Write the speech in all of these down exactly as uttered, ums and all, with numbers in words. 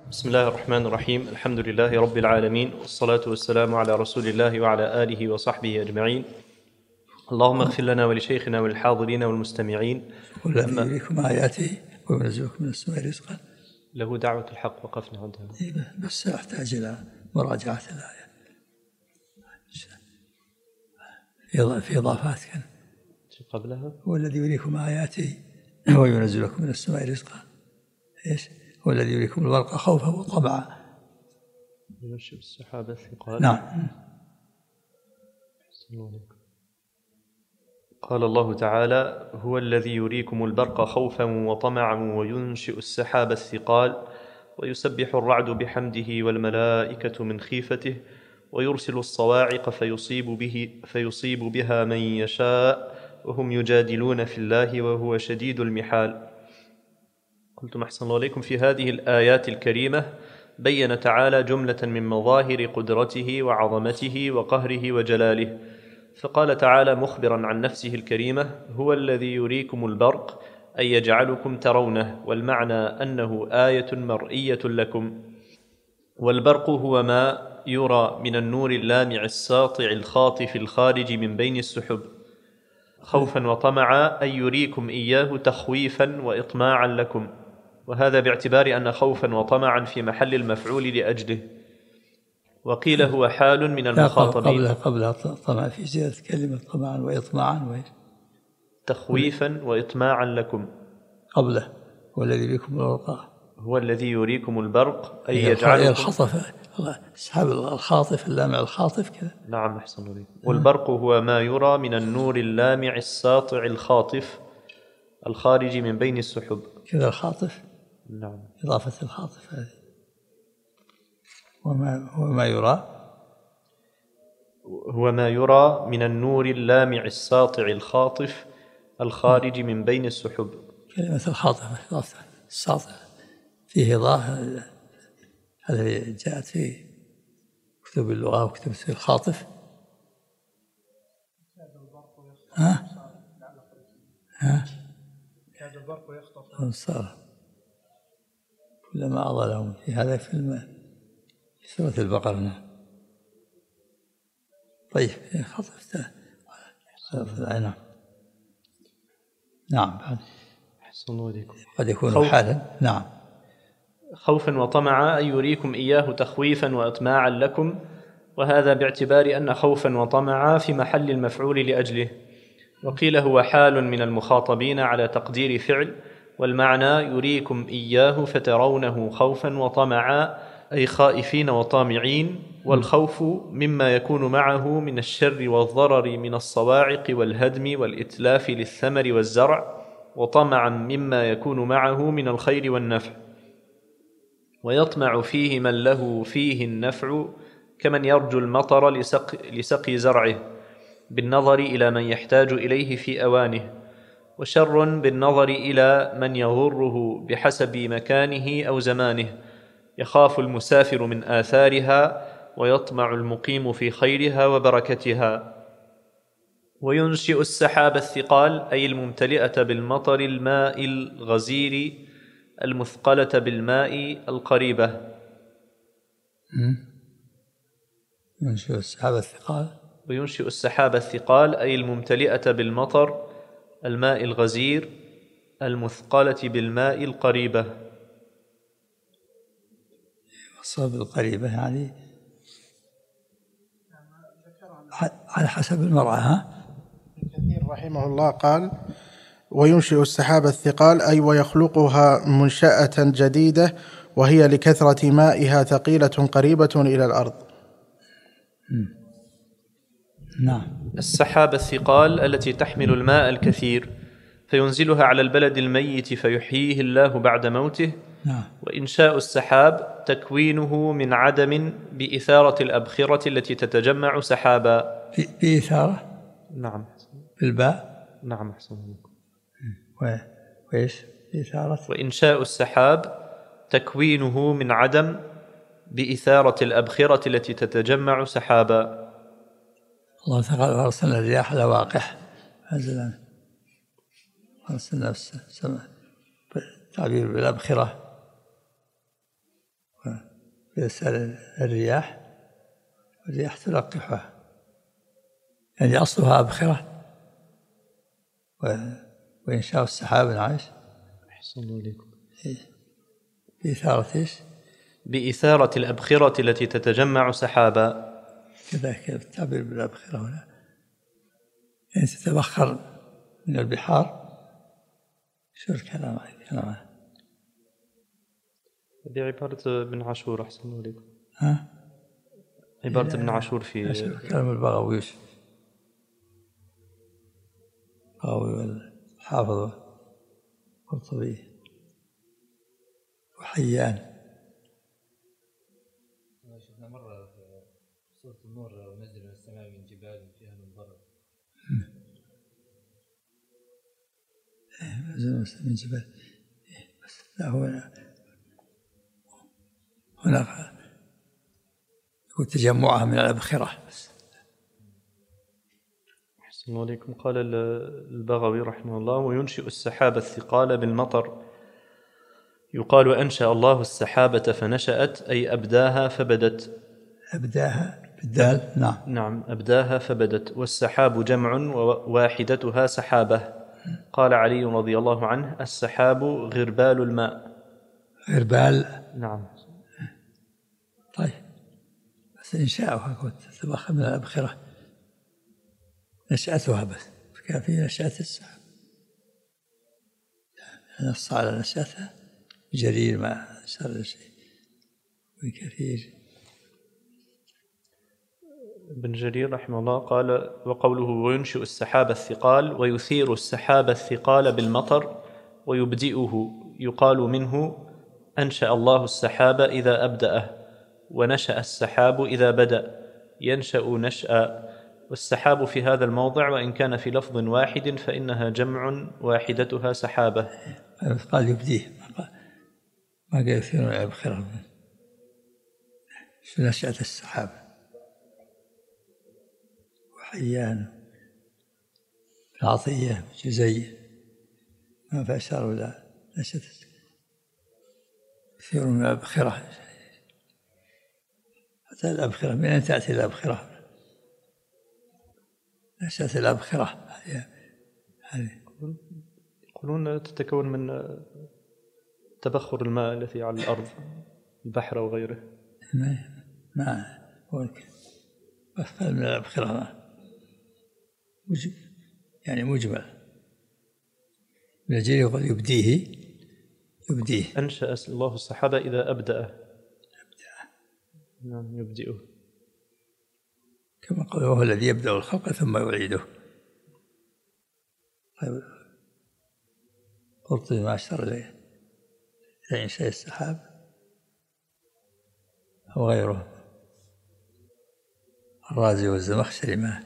بسم الله الرحمن الرحيم. الحمد لله رب العالمين، والصلاة والسلام على رسول الله وعلى آله وصحبه أجمعين. اللهم اغفر لنا ولشيخنا وللحاضرين والمستمعين. والذي يريكم آياته وينزلكم من السماء رزقا. له دعوة الحق وقفنا عندها، بس أحتاج إلى مراجعة الآية في إضافات كان قبلها. هو الذي يريكم آياته وينزلكم من السماء رزقا. إيش هو الذي يريكم البرق خوفا وطمعا. ينشئ السحاب الثقال. نعم. قال الله تعالى: هو الذي يريكم البرق خوفا وطمعا وينشئ السحاب الثقال ويسبح الرعد بحمده والملائكة من خيفته ويرسل الصواعق فيصيب به فيصيب بها من يشاء وهم يجادلون في الله وهو شديد المحال. قلتم أحسن الله عليكم. في هذه الآيات الكريمة بين تعالى جملة من مظاهر قدرته وعظمته وقهره وجلاله، فقال تعالى مخبرا عن نفسه الكريمة: هو الذي يريكم البرق، أي يجعلكم ترونه، والمعنى أنه آية مرئية لكم. والبرق هو ما يرى من النور اللامع الساطع الخاطف الخارج من بين السحب. خوفا وطمعا أي يريكم إياه تخويفا وإطماعا لكم، وهذا باعتبار أن خوفا وطمعا في محل المفعول لأجله. وقيل هو حال من المخاطبين. قبل قبل طمع في زيادة كلمة طمعا وإطماعا تخويفا وإطماعا لكم. قبله هو الذي يريكم البرق، هو الذي يريكم البرق أي يجعلكم الخطف، السحاب الخاطف اللامع الخاطف كذا. نعم أحسن الله. والبرق هو ما يرى من النور اللامع الساطع الخاطف الخارج من بين السحب كذا. الخاطف نعم، إضافة الخاطف هذه. وما هو ما يرى هو ما يرى من النور اللامع الساطع الخاطف الخارج من بين السحب. كلمة الخاطف إضافة الساطع فيه إضافة، هذه جاءت في كتب اللغة وكتب الخاطف. ها ها كاد البرق يخطف أبصارهم كلما أضلهم. في هذا في الماء في سورة البقرة. نعم. طيب خطفته نعم نعم بعد أحسن الله عليكم. قد يكون حالا. نعم. خوفا وطمعا أي يريكم إياه تخويفا وإطماعا لكم، وهذا باعتبار أن خوفا وطمعا في محل المفعول لأجله. وقيل هو حال من المخاطبين على تقدير فعل، والمعنى يريكم إياه فترونه خوفا وطمعا أي خائفين وطامعين. والخوف مما يكون معه من الشر والضرر من الصواعق والهدم والإتلاف للثمر والزرع، وطمعا مما يكون معه من الخير والنفع. ويطمع فيه من له فيه النفع كمن يرجو المطر لسقي, لسقي زرعه بالنظر إلى من يحتاج إليه في أوانه، وشر بالنظر إلى من يضره بحسب مكانه أو زمانه، يخاف المسافر من آثارها ويطمع المقيم في خيرها وبركتها. وينشئ السحاب الثقال أي الممتلئة بالمطر الماء الغزير المثقلة بالماء القريبة. ينشئ السحاب الثقال. وينشئ السحاب الثقال أي الممتلئة بالمطر الماء الغزير المثقلة بالماء القريبة. الصوب القريبة يعني على حسب المرعى. ها كثير رحمه الله قال: وينشئ السحاب الثقال أي ويخلقها منشأة جديدة، وهي لكثرة مائها ثقيلة قريبة إلى الأرض. نعم. السحاب الثقال التي تحمل الماء الكثير فينزلها على البلد الميت فيحييه الله بعد موته. نعم. وإنشاء السحاب تكوينه من عدم بإثارة الأبخرة التي تتجمع سحابا. بإثارة. نعم. بالباء. نعم أحسن. وإيش بإثارة؟ وإنشاء السحاب تكوينه من عدم بإثارة الأبخرة التي تتجمع سحابا. الله تعالى أرسلنا الرياح لواقح نزلا، أرسلنا السماء تعبير بالأبخرة يسأل الرياح، الرياح تلقحها، يعني أصلها أبخرة، وإنشاء السحاب عايش. أحسن الله إليكم. بإثارة إيش؟ بإثارة الأبخرة التي تتجمع سحابا. كذلك التعبير بالأبخرة هنا، يعني تتبخر من البحار. شو الكلام عليك؟ هذه عبارة ابن عاشور. أحسن الله إليكم. ها؟ عبارة ابن عاشور في كلام البغوي، وش البغوي والحافظ والقرطبي وحيان. شفنا مرة في سورة النور ونزل من السماء من جبال فيها من برد. نزل من جبال، بس لا هو هنا يقول تجمعها من الأبخرة بس. أحسن الله عليكم. قال البغوي رحمه الله: وينشئ السحاب الثقال بالمطر، يقال أنشأ الله السحابة فنشأت، أي أبداها فبدت. أبداها بالدال. نعم نعم، أبداها فبدت. والسحاب جمع وواحدتها سحابة. قال علي رضي الله عنه: السحاب غربال الماء. غربال. نعم. طيب، بس إنشاؤها تتبخر من الأبخرة، نشأتها بس كان في نشأة السحاب، نص على نشأتها جرير ما شر شيء من كثير. ابن جرير رحمه الله قال: وقوله وينشئ السحاب الثقال ويثير السحاب الثقال بالمطر ويبدئه، يقال منه أنشأ الله السحاب إذا أبدأه، ونشأ السحاب إذا بدأ، ينشأ نشأ. والسحاب في هذا الموضع وإن كان في لفظ واحد فإنها جمع واحدتها سحابة. قال يبديه، ما قال يثير الأبخرة. شو نشأة السحاب؟ وحيان العطية جزية ما فأشار ولا نشأة يثير من الأبخرة. حتى الأبخرة من أين تأتي الأبخرة؟ نشأة الأبخرة هذه يقولون تتكون من تبخر الماء الذي على الأرض، البحر وغيره. ما ما من الأبخرة يعني مجمل. الجيل يقول يبديه يبديه. أنشأ الله السحابة إذا أبدأ. نعم، يبدئه. كما قال: وهو الذي يبدأ الخلق ثم يعيده. طيب، قلت ما أشار إليه إنشاء السحاب أو غيره، الرازي والزمخشري ما.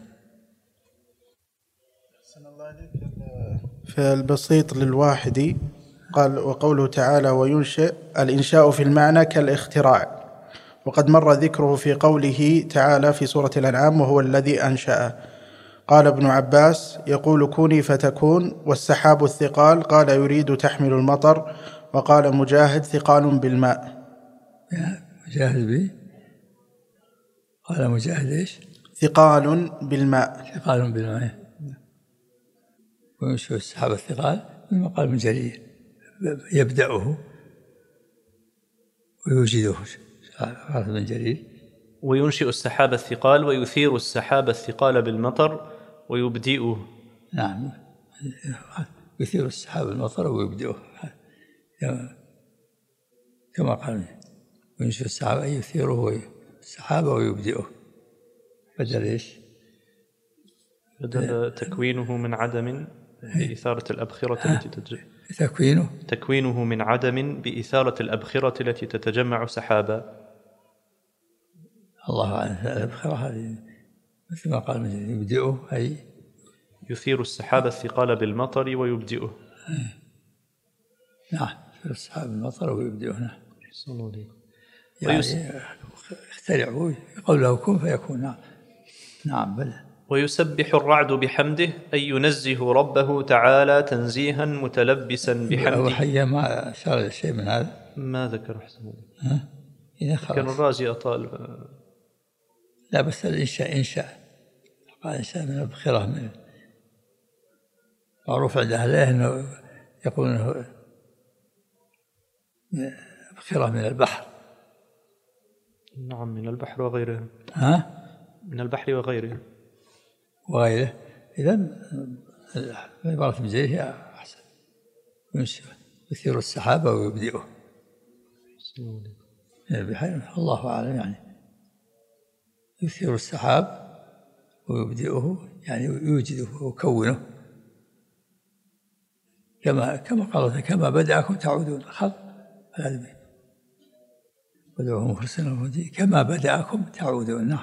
في البسيط للواحدي قال: وقوله تعالى وينشئ، الإنشاء في المعنى كالاختراع، وقد مر ذكره في قوله تعالى في سورة الأنعام: وهو الذي أنشأ. قال ابن عباس: يقول كوني فتكون. والسحاب الثقال قال يريد تحمل المطر. وقال مجاهد: ثقال بالماء. مجاهد به قال مجاهد إيش؟ ثقال بالماء. ثقال بالماء. وينشئ السحاب الثقال مما قال ابن جرير: يبدأه ويوجده. قال ابن جرير: وينشئ السحاب الثقال ويثير السحاب الثقال بالمطر ويبدئه. نعم، يثير السحاب المطر ويبدئه كما قال: وينشئ السحاب أي يثيره السحاب ويبدئه. بدل إيش؟ بدل تكوينه من عدم بإثارة الأبخرة التي تتجمع. تكوينه تكوينه من عدم بإثارة الأبخرة التي تتجمع سحابا. الله أعلم. الأبخرة هذه مثل ما قال مجد يبدئه أي يثير السحاب الثقال بالمطر ويبدئه. نعم، يثير السحاب بالمطر ويبدئه. نعم. يعني ويس... يخترعه يقول له كن فيكون. نعم نعم بل. ويسبح الرعد بحمده أي ينزه ربه تعالى تنزيها متلبسا بحمده. وحيا ما أشار شيء من هذا؟ ما ذكر. أحسن. إذا كان خلاص. الرازي أطال. لا بس الإنشاء إنشاء قال إنشاء من الأبخرة، من معروف عند أهله أنه يقول أنه أبخرة من البحر. نعم، من البحر وغيره. ها؟ من البحر وغيره وغيره. إذن عبارة ابن جرير هي أحسن. يثير السحابة ويبدئه. بحيث الله أعلم، يعني يثير السحاب ويبدئه، يعني يوجده ويكونه كما كما قال كما بدأكم تعودون. خل العلمين ودعوه مخلصين كما بدأكم تعودون. نعم،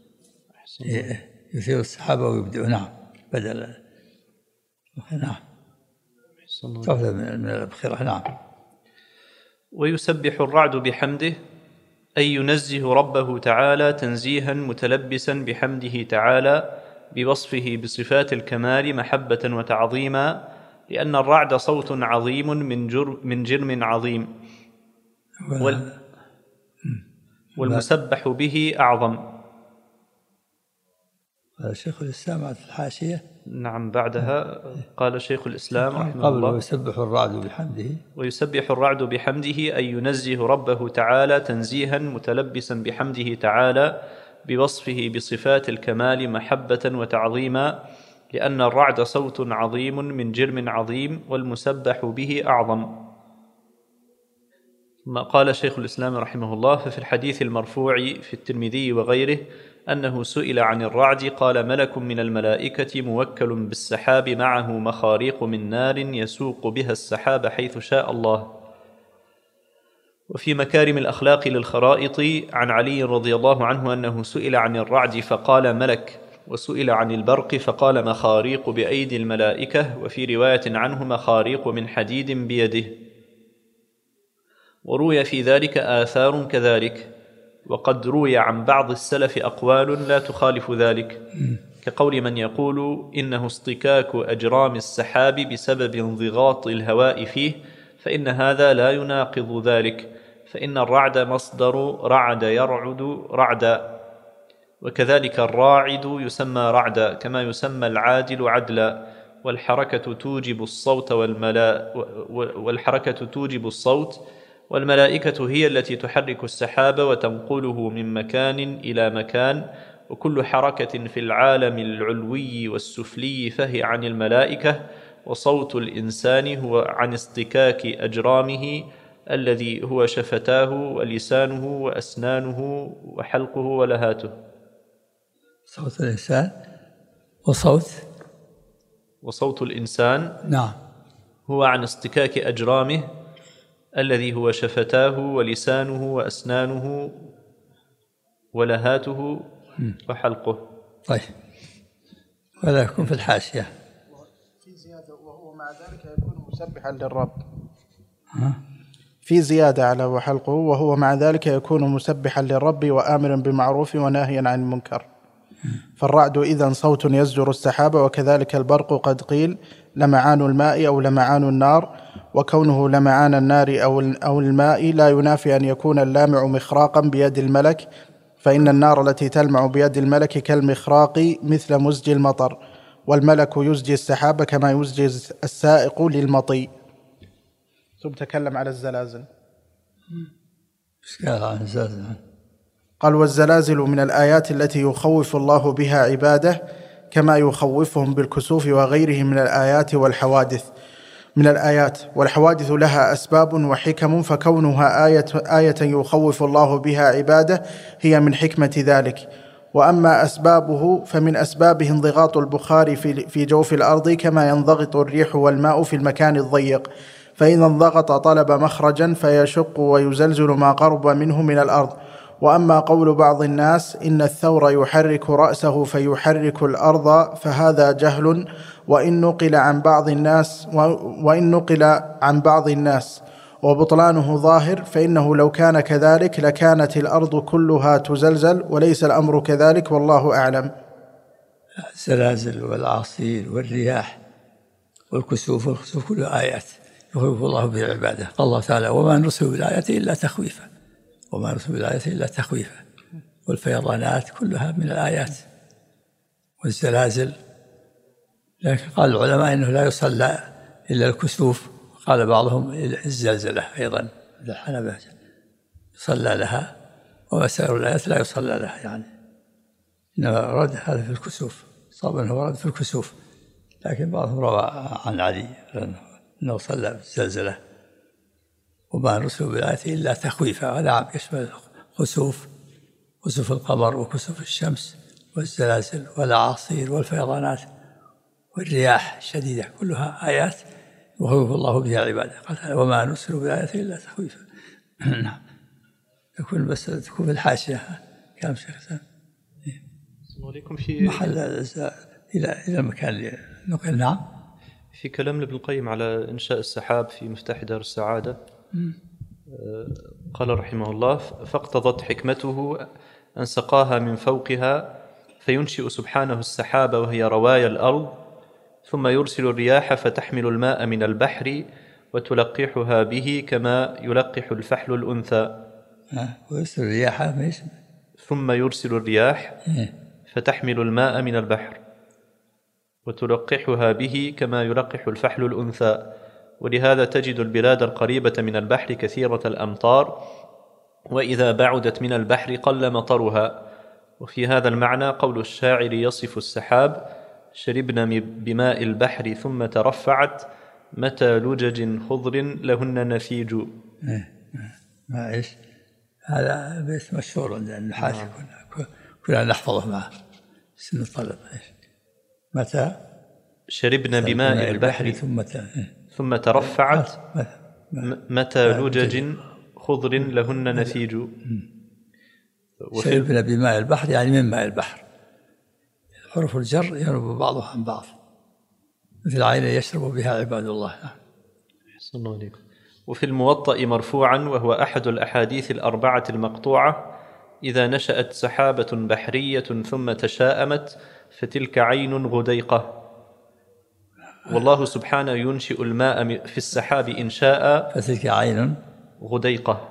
يثير السحابة ويبدئه. نعم، بدل. نعم، تعود من الأبخرة. نعم. ويسبح الرعد بحمده، أي ينزه ربه تعالى تنزيها متلبسا بحمده تعالى بوصفه بصفات الكمال محبة وتعظيما، لأن الرعد صوت عظيم من جر من جرم عظيم، وال والمسبح به أعظم. قال شيخ الإسلام في الحاشية. نعم، بعدها قال شيخ الإسلام رحمه قبل الله: ويسبح الرعد بحمده. ويسبح الرعد بحمده، أي ينزه ربه تعالى تنزيها متلبسا بحمده تعالى بوصفه بصفات الكمال محبة وتعظيما، لأن الرعد صوت عظيم من جرم عظيم، والمسبح به أعظم. ثم قال شيخ الإسلام رحمه الله: ففي الحديث المرفوع في الترمذي وغيره أنه سئل عن الرعد قال: ملك من الملائكة موكل بالسحاب معه مخاريق من نار يسوق بها السحاب حيث شاء الله. وفي مكارم الأخلاق للخرائط عن علي رضي الله عنه أنه سئل عن الرعد فقال: ملك، وسئل عن البرق فقال: مخاريق بأيدي الملائكة، وفي رواية عنه: مخاريق من حديد بيده. وروي في ذلك آثار كذلك، وقد روي عن بعض السلف أقوال لا تخالف ذلك، كقول من يقول إنه اصطكاك أجرام السحاب بسبب انضغاط الهواء فيه، فإن هذا لا يناقض ذلك، فإن الرعد مصدر رعد يرعد رعدا، وكذلك الراعد يسمى رعدا، كما يسمى العادل عدلا، والحركة توجب الصوت والملا والحركة توجب الصوت والملائكة هي التي تحرك السحاب وتنقله من مكان إلى مكان، وكل حركة في العالم العلوي والسفلي فهي عن الملائكة، وصوت الإنسان هو عن اصطكاك أجرامه الذي هو شفتاه ولسانه وأسنانه وحلقه ولهاته. صوت الإنسان وصوت وصوت الإنسان نعم هو عن اصطكاك أجرامه الذي هو شفتاه ولسانه وأسنانه ولهاته وحلقه. طيب، ولا يكون في الحاشية في زيادة وهو مع ذلك يكون مسبحا للرب. ها؟ في زيادة على وحلقه وهو مع ذلك يكون مسبحا للرب وآمرا بالمعروف وناهيا عن المنكر. فالرعد إذن صوت يزجر السحاب، وكذلك البرق قد قيل لمعان الماء أو لمعان النار، وكونه لمعان النار أو الماء لا ينافي أن يكون اللامع مخراقا بيد الملك، فإن النار التي تلمع بيد الملك كالمخراق مثل مزج المطر، والملك يزجي السحاب كما يزجي السائق للمطي. ثم تكلم على الزلازل. قال عن الزلازل. قال: والزلازل من الآيات التي يخوف الله بها عباده، كما يخوفهم بالكسوف وغيره من الآيات والحوادث من الآيات والحوادث لها أسباب وحكم، فكونها آية, آية يخوف الله بها عباده هي من حكمة ذلك. وأما أسبابه فمن أسبابه انضغاط البخار في, في جوف الأرض، كما ينضغط الريح والماء في المكان الضيق، فإذا انضغط طلب مخرجا فيشق ويزلزل ما قرب منه من الأرض. وأما قول بعض الناس إن الثور يحرك رأسه فيحرك الأرض فهذا جهل، وإن نقل عن بعض الناس وإن نقل عن بعض الناس وبطلانه ظاهر، فإنه لو كان كذلك لكانت الأرض كلها تزلزل، وليس الأمر كذلك والله أعلم. الزلازل والأعاصير والرياح والكسوف والخسوف كلها آيات يخوف الله بها عباده. قال الله تعالى: وما نرسل بالآيات إلا تخويفا. وما نرسل بالآيات إلا تخويفا. والفيضانات كلها من الآيات، والزلازل. لكن قال العلماء إنه لا يصلى إلا الكسوف، قال بعضهم الزلزلة أيضا الحنبلة يصلى لها، وسائر الآيات لا يصلى لها، يعني إنما رد هذا في الكسوف، صاب أنه ورد في الكسوف. لكن بعضهم روى عن علي أنه صلى بالزلزلة. وما نرسل بالآيات إلا تخويفا، هذا عام يشمل الخسوف، خسوف القمر وكسوف الشمس والزلازل والأعاصير والفيضانات والرياح الشديدة، كلها آيات يخوف الله بها عباده. قال وما نرسل بالآيات إلا تخويفا. نعم. يكون بس تكون في الحاشية كلام شيخ الإسلام في محل إلى إلى المكان اللي نقل. نعم. في كلام ابن القيم على إنشاء السحاب في مفتاح دار السعادة، قال رحمه الله: فاقتضت حكمته أن سقاها من فوقها، فينشئ سبحانه السحاب وهي روايا الأرض، ثم يرسل الرياح فتحمل الماء من البحر وتلقحها به كما يلقح الفحل الأنثى. ويرسل الرياح ثم يرسل الرياح فتحمل الماء من البحر وتلقحها به كما يلقح الفحل الأنثى. ولهذا تجد البلاد القريبة من البحر كثيرة الأمطار، وإذا بعدت من البحر قل مطرها. وفي هذا المعنى قول الشاعر يصف السحاب: شربنا بماء البحر ثم ترفعت، متى لجج خضر لهن نفيج. ما إيش هذا بيت مشهور عند النحاس، كنا كنا نحفظه معه سن الطلب. متى شربنا بماء البحر ثم ثم ترفعت، متى لجج خضر لهن نفيج. شربنا بماء البحر يعني من ماء البحر. حروف الجر ينوب بعضها عن بعض، مثل عين يشرب بها عباد الله. أحسن الله عليكم. وفي الموطأ مرفوعا، وهو أحد الأحاديث الأربعة المقطوعة: إذا نشأت سحابة بحرية ثم تشاءمت فتلك عين غديقة. والله سبحانه ينشئ الماء في السحاب إنشاء فتلك عين غديقة.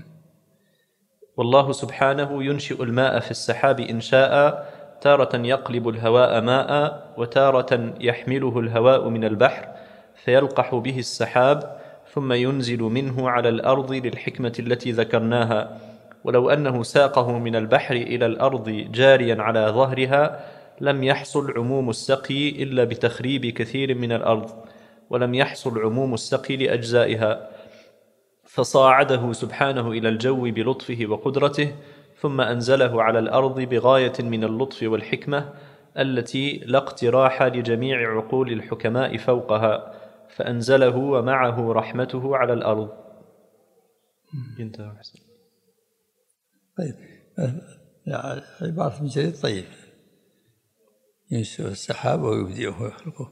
والله سبحانه ينشئ الماء في السحاب إنشاء، تارة يقلب الهواء ماء، وتارة يحمله الهواء من البحر فيلقح به السحاب، ثم ينزل منه على الأرض للحكمة التي ذكرناها. ولو أنه ساقه من البحر إلى الأرض جاريا على ظهرها لم يحصل عموم السقي إلا بتخريب كثير من الأرض، ولم يحصل عموم السقي لأجزائها، فصاعده سبحانه إلى الجو بلطفه وقدرته، ثم أنزله على الأرض بغاية من اللطف والحكمة التي لا اقتراح لجميع عقول الحكماء فوقها، فأنزله ومعه رحمته على الأرض. انتهى. حسن. طيب، عبارة من جديد. طيب، ينشئ السحاب ويبدئه ويخلقه.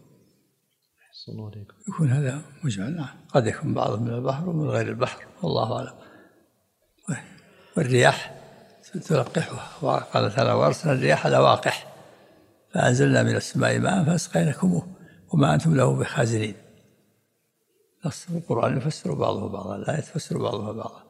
يكون هذا مجمل. نعم. قد يكون بعض من البحر ومن غير البحر، والله أعلم. والرياح تلقحها، قال تعالى: وأرسلنا الرياح لواقح فأنزلنا من السماء ماء فأسقيناكموه وما أنتم له بخازنين. نص القرآن يفسر بعضه بعضا، لا يتفسر بعضها بعضا.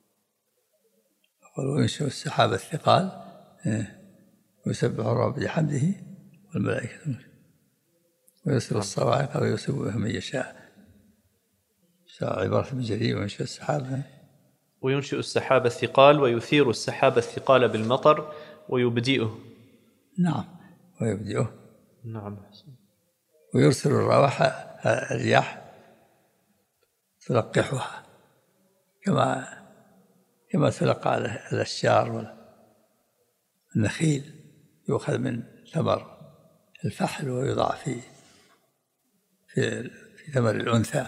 يقول: وينشئ السحاب الثقال ويسبح الرب بحمده والملائكة ويرسل الصواعق ويصيب بها من يشاء. عبارة من جريء. وينشئ السحاب وينشئ السحاب الثقال ويثير السحاب الثقال بالمطر ويبدئه. نعم، ويبدئه. نعم. ويرسل الرواح الرياح تلقحها كما كما تلقى الأشجار والنخيل، يؤخذ من ثمر الفحل ويوضع في في في ثمر الأنثى.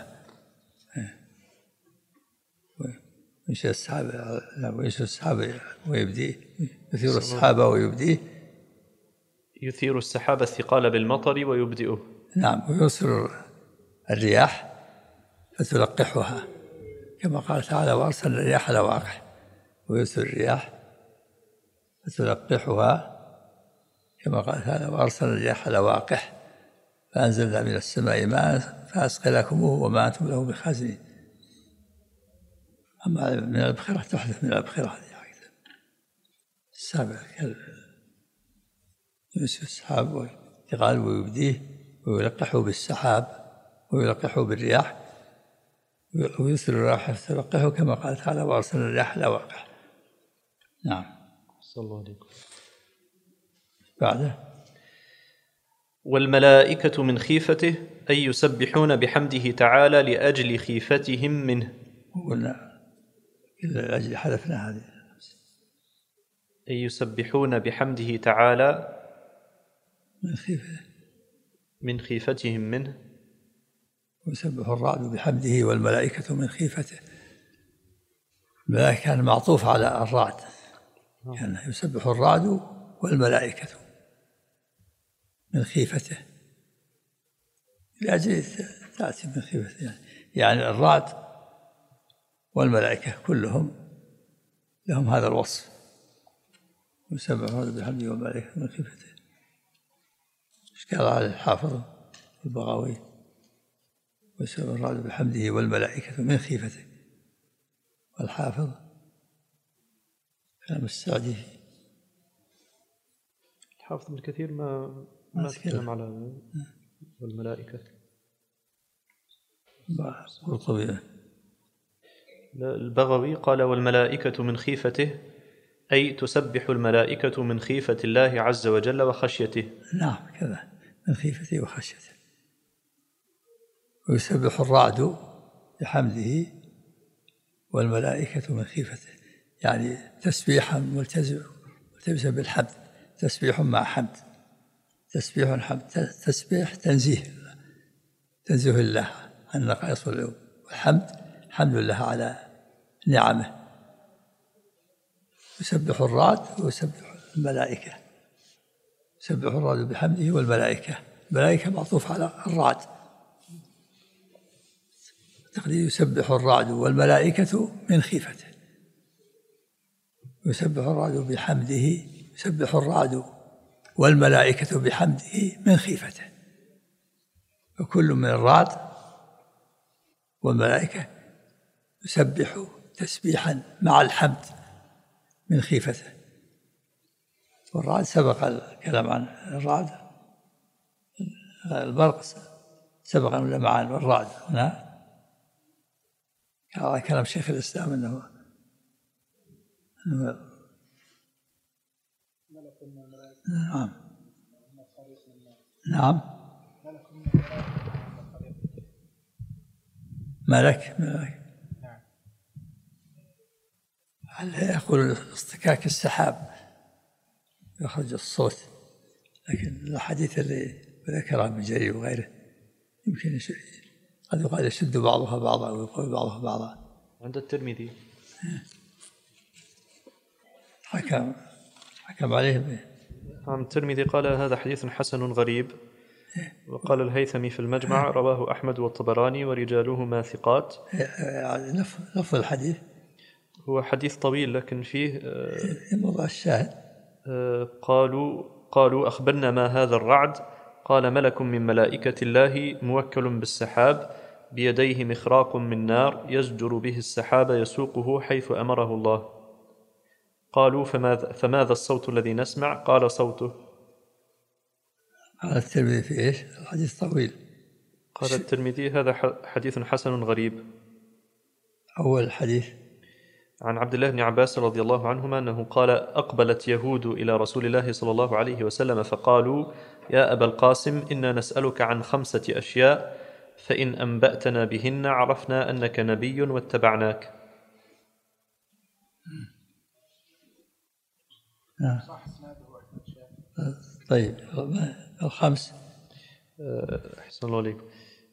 وينشئ السحاب وينشئ السحاب ويبديه، يثير السحاب ويبديه. يثير السحاب الثقال بالمطر ويبدئه. نعم. ويرسل الرياح فتلقحها كما قال تعالى: وأرسل الرياح لواقح. ويرسل الرياح فتلقحها كما قال تعالى: وأرسل الرياح لواقح فأنزلنا من السماء ماء فأسقيناكموه وما أنتم له بخازنين. أما من الأبخرة تحدث من الأبخرة. السابع ينسف السحاب ويغال ويبديه ويلقحه بالسحاب ويلقحه بالرياح ويرسل الرياح تلقحه كما قال تعالى وأرسل الرياح لواقح. نعم. صلى الله عليكم. بعده والملائكة من خيفته أي يسبحون بحمده تعالى لأجل خيفتهم منه. قلنا لأجل حذفنا هذه. أي يسبحون بحمده تعالى من خيفته من خيفتهم منه. ويسبح الرعد بحمده والملائكة من خيفته. الملائكة كان معطوف على الرعد، كان يسبح الرعد والملائكة من خيفته لأجل تأتي من خيفته، يعني, يعني الرعد والملائكة كلهم لهم هذا الوصف، يسبح الرعد بحمده والملائكة من خيفته. إشكال على الحافظ البغوي ويسبح الرعد بحمده والملائكة من خيفته، والحافظ كلام السعدي. الحافظ ابن كثير ما ما تكلم على الملائكة. قرطبي البغوي قال والملائكة من خيفته أي تسبح الملائكة من خيفة الله عز وجل وخشيته. نعم كذا، من خيفته وخشيته. ويسبح الرعد بحمده والملائكة من خيفته، يعني تسبيحا ملتزم بالحمد، تسبيح مع حمد، تسبيح حمد، تسبيح تنزيه تنزيه الله عن نقائص العيوب، والحمد حمد الله على نعمه. يسبح الرعد ويسبح الملائكة، يسبح الرعد بحمده والملائكة، الملائكة معطوف على الرعد، تقدير يسبح الرعد والملائكة من خيفته. يسبح الرعد بحمده، يسبح الرعد والملائكة بحمده من خيفته، وكل من الرعد والملائكة يسبح تسبيحا مع الحمد من خيفته. والرعد سبق الكلام عن الرعد، البرق سبق اللمعان والرعد. هنا هذا كلام شيخ الإسلام أنه نعم نعم ملك ملك هل يقول اصطكاك السحاب يخرج الصوت، لكن الحديث اللي ذكره ابن جرير وغيره يمكن قد يقال يشد بعضها بعضا ويقوي بعضها بعضا. عند الترمذي حكم حكم عليه به. عن الترمذي قال هذا حديث حسن غريب، وقال الهيثمي في المجمع رواه أحمد والطبراني ورجالهما ثقات. لفظ الحديث هو حديث طويل لكن فيه موضع الشاهد. قالوا قالوا أخبرنا ما هذا الرعد؟ قال ملك من ملائكة الله موكل بالسحاب بيديه مخراق من نار يزجر به السحاب يسوقه حيث أمره الله. قالوا فماذا, فماذا الصوت الذي نسمع؟ قال صوته. قال الترمذي في إيش؟ الحديث طويل. قال الترمذي هذا حديث حسن غريب. أول الحديث عن عبد الله بن عباس رضي الله عنهما أنه قال أقبلت يهود إلى رسول الله صلى الله عليه وسلم فقالوا يا أبا القاسم إنا نسألك عن خمسة أشياء فإن أنبأتنا بهن عرفنا أنك نبي واتبعناك. طيب الخمس أحسن الله عليكم.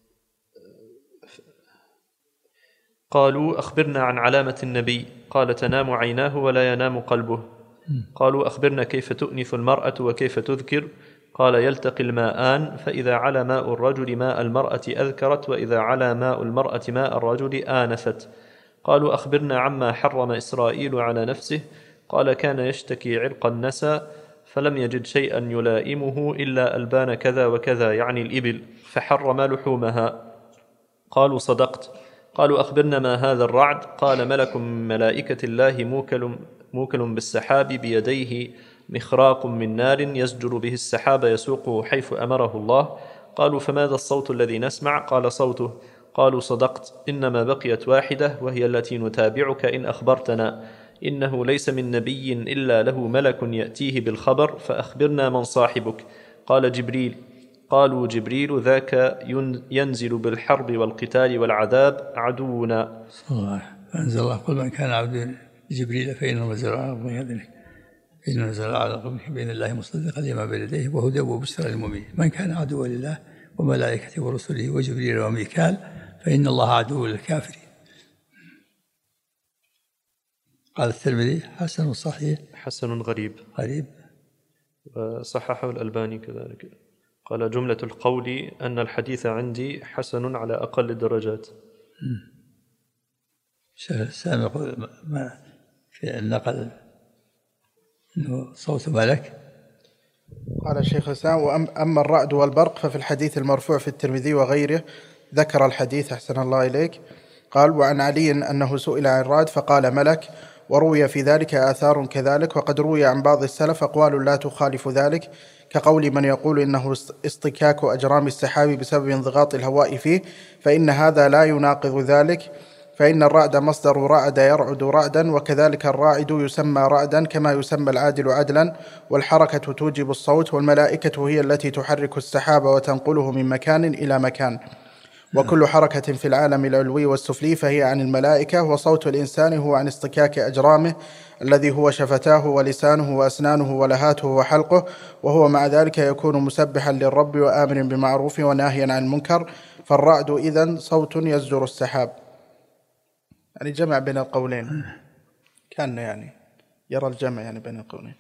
قالوا أخبرنا عن علامة النبي. قال تنام عيناه ولا ينام قلبه. قالوا أخبرنا كيف تؤنث المرأة وكيف تذكر؟ قال يلتقي الماءان فإذا على ماء الرجل ماء المرأة أذكرت وإذا على ماء المرأة ماء الرجل آنست. قالوا أخبرنا عما حرم إسرائيل على نفسه. قال كان يشتكي عرق النسى فلم يجد شيئا يلائمه إلا ألبان كذا وكذا يعني الإبل فحرم لحومها. قالوا صدقت. قالوا أخبرنا ما هذا الرعد؟ قال ملك من ملائكة الله موكل, موكل بالسحاب بيديه مخراق من نار يزجر به السحاب يسوقه حيث أمره الله. قالوا فماذا الصوت الذي نسمع؟ قال صوته. قالوا صدقت، إنما بقيت واحدة وهي التي نتابعك إن أخبرتنا، إنه ليس من نبي إلا له ملك يأتيه بالخبر، فأخبرنا من صاحبك. قال جبريل. قالوا جبريل ذاك ينزل بالحرب والقتال والعذاب عدونا. الله فأنزل الله قل من كان عبد جبريل فإنه نزل على قلبك بإذنه فإنه نزل على قلبك بإذن الله مصدقا لما بين يديه وهدى وبشرى للمؤمنين. من كان عدوا لله وملائكته ورسله وجبريل وميكال فإن الله عدو للكافرين. قال الترمذي حسن صحيح حسن غريب غريب وصححه الألباني كذلك. قال جملة القول أن الحديث عندي حسن على أقل الدرجات. الشيخ الإسلام يقول ما في النقل إنه صوت ملك. قال الشيخ الإسلام وأما الرعد والبرق ففي الحديث المرفوع في الترمذي وغيره ذكر الحديث أحسن الله إليك. قال وعن علي أنه سئل عن الرعد فقال ملك، وروي في ذلك آثار كذلك، وقد روي عن بعض السلف أقوال لا تخالف ذلك، كقول من يقول إنه اصطكاك أجرام السحاب بسبب انضغاط الهواء فيه، فإن هذا لا يناقض ذلك، فإن الرعد مصدر رعد يرعد رعدا، وكذلك الراعد يسمى رعدا كما يسمى العادل عدلا، والحركة توجب الصوت، والملائكة هي التي تحرك السحاب وتنقله من مكان إلى مكان، وكل حركة في العالم العلوي والسفلي فهي عن الملائكة، وصوت الإنسان هو عن اصطكاك أجرامه الذي هو شفتاه ولسانه وأسنانه ولهاته وحلقه، وهو مع ذلك يكون مسبحا للرب وآمر بمعروف وناهيا عن المنكر، فالرعد إذن صوت يزجر السحاب. يعني جمع بين القولين، كان يعني يرى الجمع يعني بين القولين.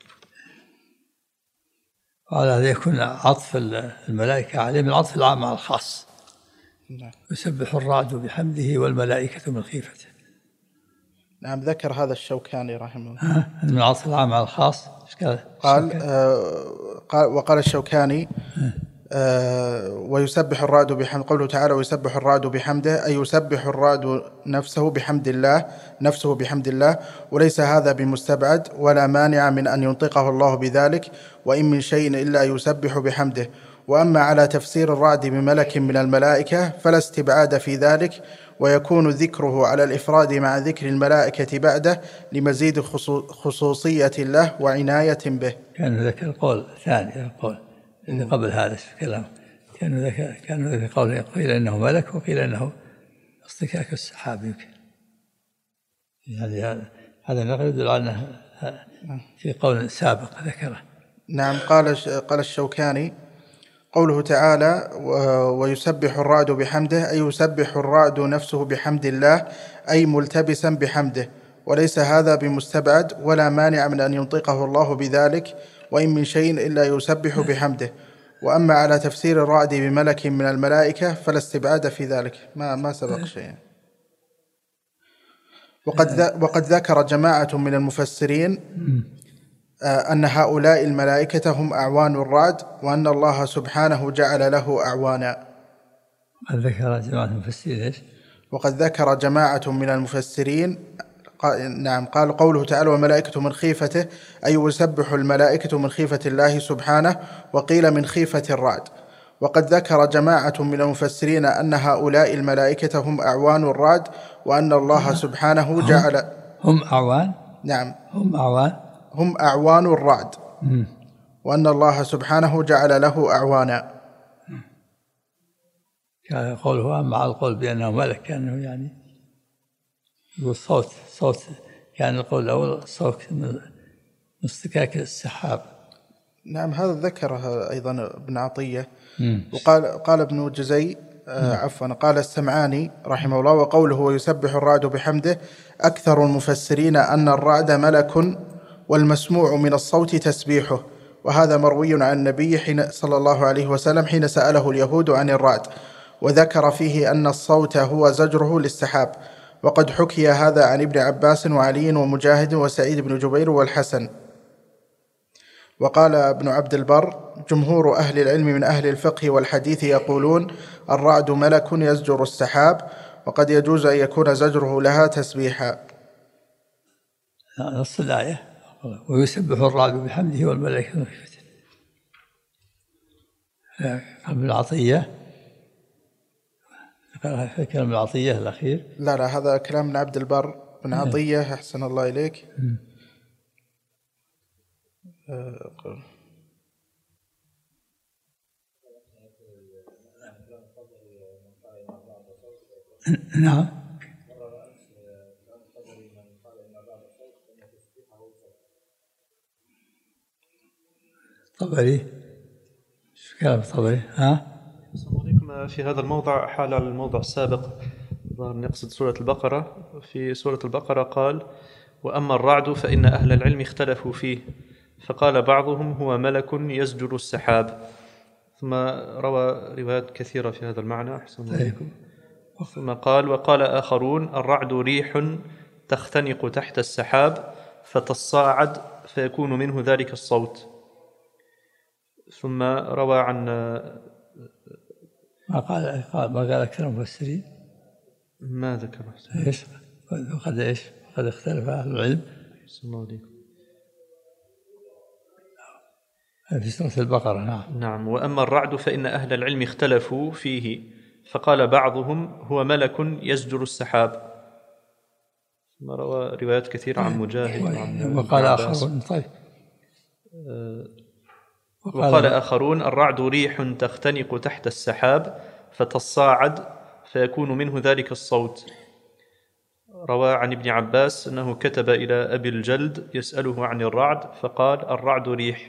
وعلى هذا يكون عطف الملائكة عليه من عطف العام على الخاص. يسبح الرعد بحمده والملائكة من خيفته. نعم ذكر هذا الشوكاني رحمه الله من عطف العام على الخاص. قال آه قال وقال الشوكاني آه ويسبح الرعد بحمد، قوله تعالى ويسبح الرعد بحمده، أي يسبح الرعد نفسه بحمد الله نفسه بحمد الله، وليس هذا بمستبعد ولا مانع من أن ينطقه الله بذلك، وإن من شيء إلا يسبح بحمده. وأما على تفسير الرعد بملك من الملائكة فلا استبعاد في ذلك، ويكون ذكره على الإفراد مع ذكر الملائكة بعده لمزيد خصوصية له وعناية به. كانوا ذكر القول الثاني القول اللي قبل هذا في الكلام، كانوا ذكر كانوا ذكر قول قيل إنه ملك وقيل إنه اصطكاك السحاب يمكن. يعني هذا هذا نقل يدل على أنه في قول سابق ذكره. نعم. قال قال الشوكاني قوله تعالى ويسبح الرعد بحمده، أي يسبح الرعد نفسه بحمد الله، أي ملتبسا بحمده، وليس هذا بمستبعد ولا مانع من أن ينطقه الله بذلك، وإن من شيء إلا يسبح بحمده. وأما على تفسير الرعد بملك من الملائكة فلا استبعاد في ذلك، ما ما سبق شيء. وقد وقد ذكر جماعة من المفسرين أن هؤلاء الملائكة هم أعوان الرعد، وأن الله سبحانه جعل له أعوانا. وقد ذكر جماعة المفسرين إيش؟ وقد ذكر جماعة من المفسرين نعم قال قوله تعالى والملائكة من خيفته، أي يسبح الملائكة من خيفة الله سبحانه، وقيل من خيفة الرعد. وقد ذكر جماعة من المفسرين أن هؤلاء الملائكة هم أعوان الرعد، وأن الله سبحانه جعل هم أعوان نعم هم أعوان هم أعوان الرعد، وأن الله سبحانه جعل له أعوانا. كان قوله مع القول بأنه ملك كأنه يعني والصوت صوت كان القول الأول صوت مستكاك السحاب. نعم هذا ذكره أيضا ابن عطية. وقال قال ابن جزي آه عفوا قال السمعاني رحمه الله وقوله ويسبح الرعد بحمده، أكثر المفسرين أن الرعد ملك والمسموع من الصوت تسبيحه، وهذا مروي عن النبي حين صلى الله عليه وسلم حين سأله اليهود عن الرعد، وذكر فيه أن الصوت هو زجره للسحاب. وقد حكي هذا عن ابن عباس وعلي ومجاهد وسعيد بن جبير والحسن. وقال ابن عبد البر جمهور أهل العلم من أهل الفقه والحديث يقولون الرعد ملك يزجر السحاب، وقد يجوز أن يكون زجره لها تسبيحا. نص الآية ويسبح الرعد بحمده والملائكة من خيفته. ابن العطية في كلام العطية الأخير. لا لا هذا كلام من عبد البر بن عطية أحسن الله إليك. نعم. طبري شو كلام طبري؟ ها؟ في هذا الموضع حال على الموضع السابق، نقصد سورة البقرة. في سورة البقرة قال: وأما الرعد فإن أهل العلم اختلفوا فيه فقال بعضهم هو ملك يزجر السحاب. ثم روى روايات كثيرة في هذا المعنى أحسن عليكم. ثم قال: وقال آخرون الرعد ريح تختنق تحت السحاب فتصاعد فيكون منه ذلك الصوت. ثم روى عن ما قال قال ما قال أكثر المفسرين ما ذكر ايش وقد ايش قد اختلف أهل العلم في سورة البقرة. نعم. نعم. وأما الرعد فإن أهل العلم اختلفوا فيه فقال بعضهم هو ملك يزجر السحاب. ثم روى روايات كثيرة عن مجاهد وعن وقال آخرون طيب وقال آخرون الرعد ريح تختنق تحت السحاب فتصاعد فيكون منه ذلك الصوت. روى عن ابن عباس أنه كتب إلى أبي الجلد يسأله عن الرعد فقال الرعد ريح.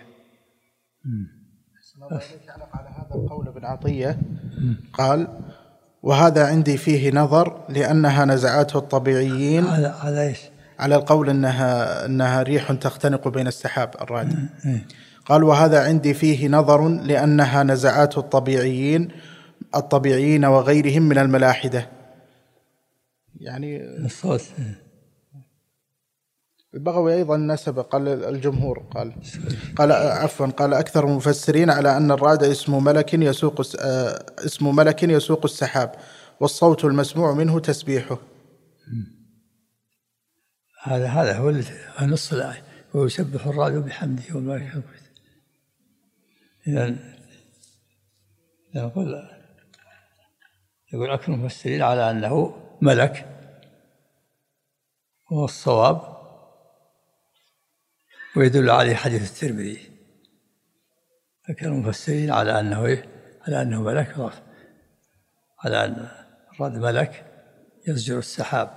على هذا القول ابن عطية قال: وهذا عندي فيه نظر لأنها نزعاته الطبيعيين. على على ايش؟ على القول أنها أنها ريح تختنق بين السحاب الرعد. قال: وهذا عندي فيه نظر لأنها نزعات الطبيعيين الطبيعيين وغيرهم من الملاحدة. يعني الصوت. البغوي أيضا نسب قال الجمهور قال قال عفوا قال أكثر المفسرين على أن الرعد اسم ملك يسوق اسم ملك يسوق السحاب والصوت المسموع منه تسبيحه. هذا هذا هو نص الآية ويسبح الرعد بحمده والملائكة. إذن يقول يقول أكثر المفسرين على أنه ملك، وهو الصواب، ويدل عليه حديث الترمذي. أكثر المفسرين على أنه إيه؟ على أنه ملك، على أن الرعد ملك يزجر السحاب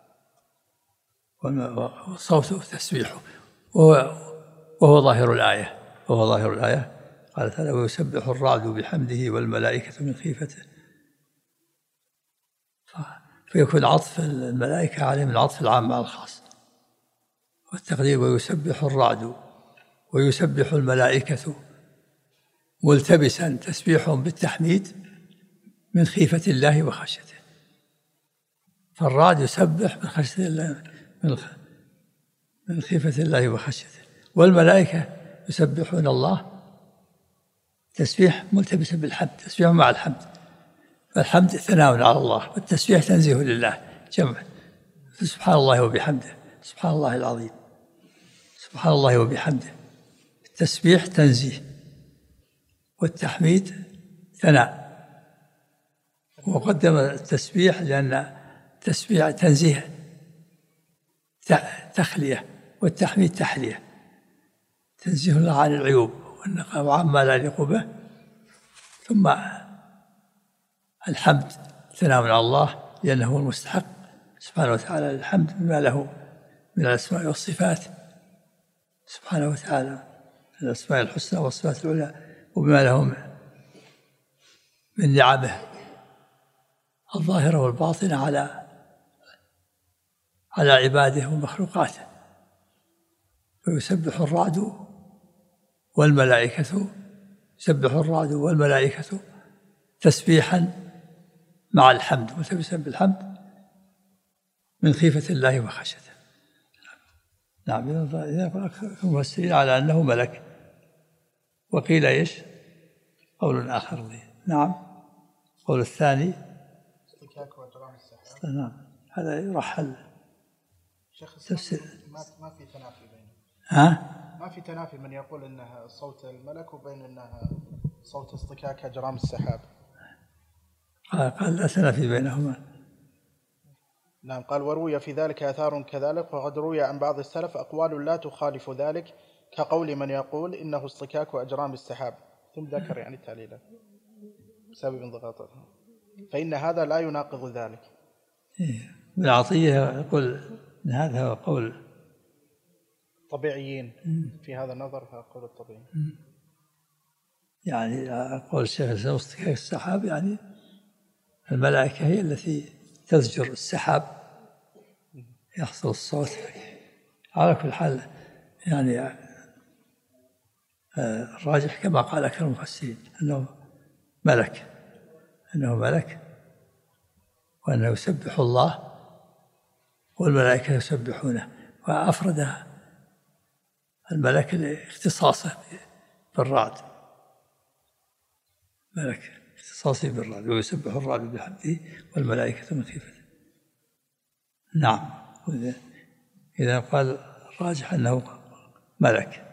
وصوته تسبيحه، وهو, وهو ظاهر الآية وهو ظاهر الآية قال تعالى: ويسبح الرعد بحمده والملائكة من خيفته. فيكون عطف الملائكة عليه من عطف العام على الخاص، والتقدير ويسبح الرعد ويسبح الملائكة ملتبسا تسبيحهم بالتحميد من خيفة الله وخشيته. فالرعد يسبح من خشية الله من خيفة الله وخشيته، والملائكة يسبحون الله تسبيح ملتبسا بالحمد، تسبيح مع الحمد. فالحمد ثناء على الله، والتسبيح تنزيه لله جمع. سبحان الله وبحمده، سبحان الله العظيم، سبحان الله وبحمده. التسبيح تنزيه والتحميد ثناء. وقدم التسبيح لأن التسبيح تنزيه تخلية، والتحميد تحلية، تنزيه الله عن العيوب والنقائص وعما لا يليق به. ثم الحمد ثناء على الله لأنه هو المستحق سبحانه وتعالى للحمد بما له من الأسماء والصفات سبحانه وتعالى، من الأسماء الحسنى والصفات العلى، وبما له من نعمه الظاهرة والباطنة على على عباده ومخلوقاته. فيسبح الرعد والملائكة يسبح الرعد والملائكة تسبيحا مع الحمد، ملتبسا بالحمد من خيفة الله وخشيته. نعم. إذا يقول أكثر المفسرين على أنه ملك. وقيل إيش؟ قول آخر لي. نعم. قول الثاني نعم هذا يرحل تفسير. ما ما في تنافي بينه. ها؟ ما في تنافي من يقول انها صوت الملك وبين انها صوت اصطكاك اجرام السحاب. قال, قال لا تنافي بينهما. نعم. قال وروي في ذلك آثار كذلك، وقد روي عن بعض السلف أقوال لا تخالف ذلك، كقول من يقول إنه اصطكاك وأجرام السحاب، ثم ذكر يعني التعليل بسبب انضغاطه، فإن هذا لا يناقض ذلك. ابن عطية يقول إن هذا هو قول طبيعيين. في هذا النظر فقول الطبيعي. يعني قول الشيخ الإسلام اصطكاك السحاب، يعني الملائكة هي التي تزجر السحاب يحصل الصوت. على كل حال يعني الراجح كما قال أكثر المفسرين أنه ملك، أنه ملك وأنه يسبح الله والملائكة يسبحونه، وأفردها الملك لاختصاصه بالرعد، ملك اختصاصه بالرعد، ويسبح الرعد بحمده والملائكة من خيفته. نعم. إذا قال الراجح أنه ملك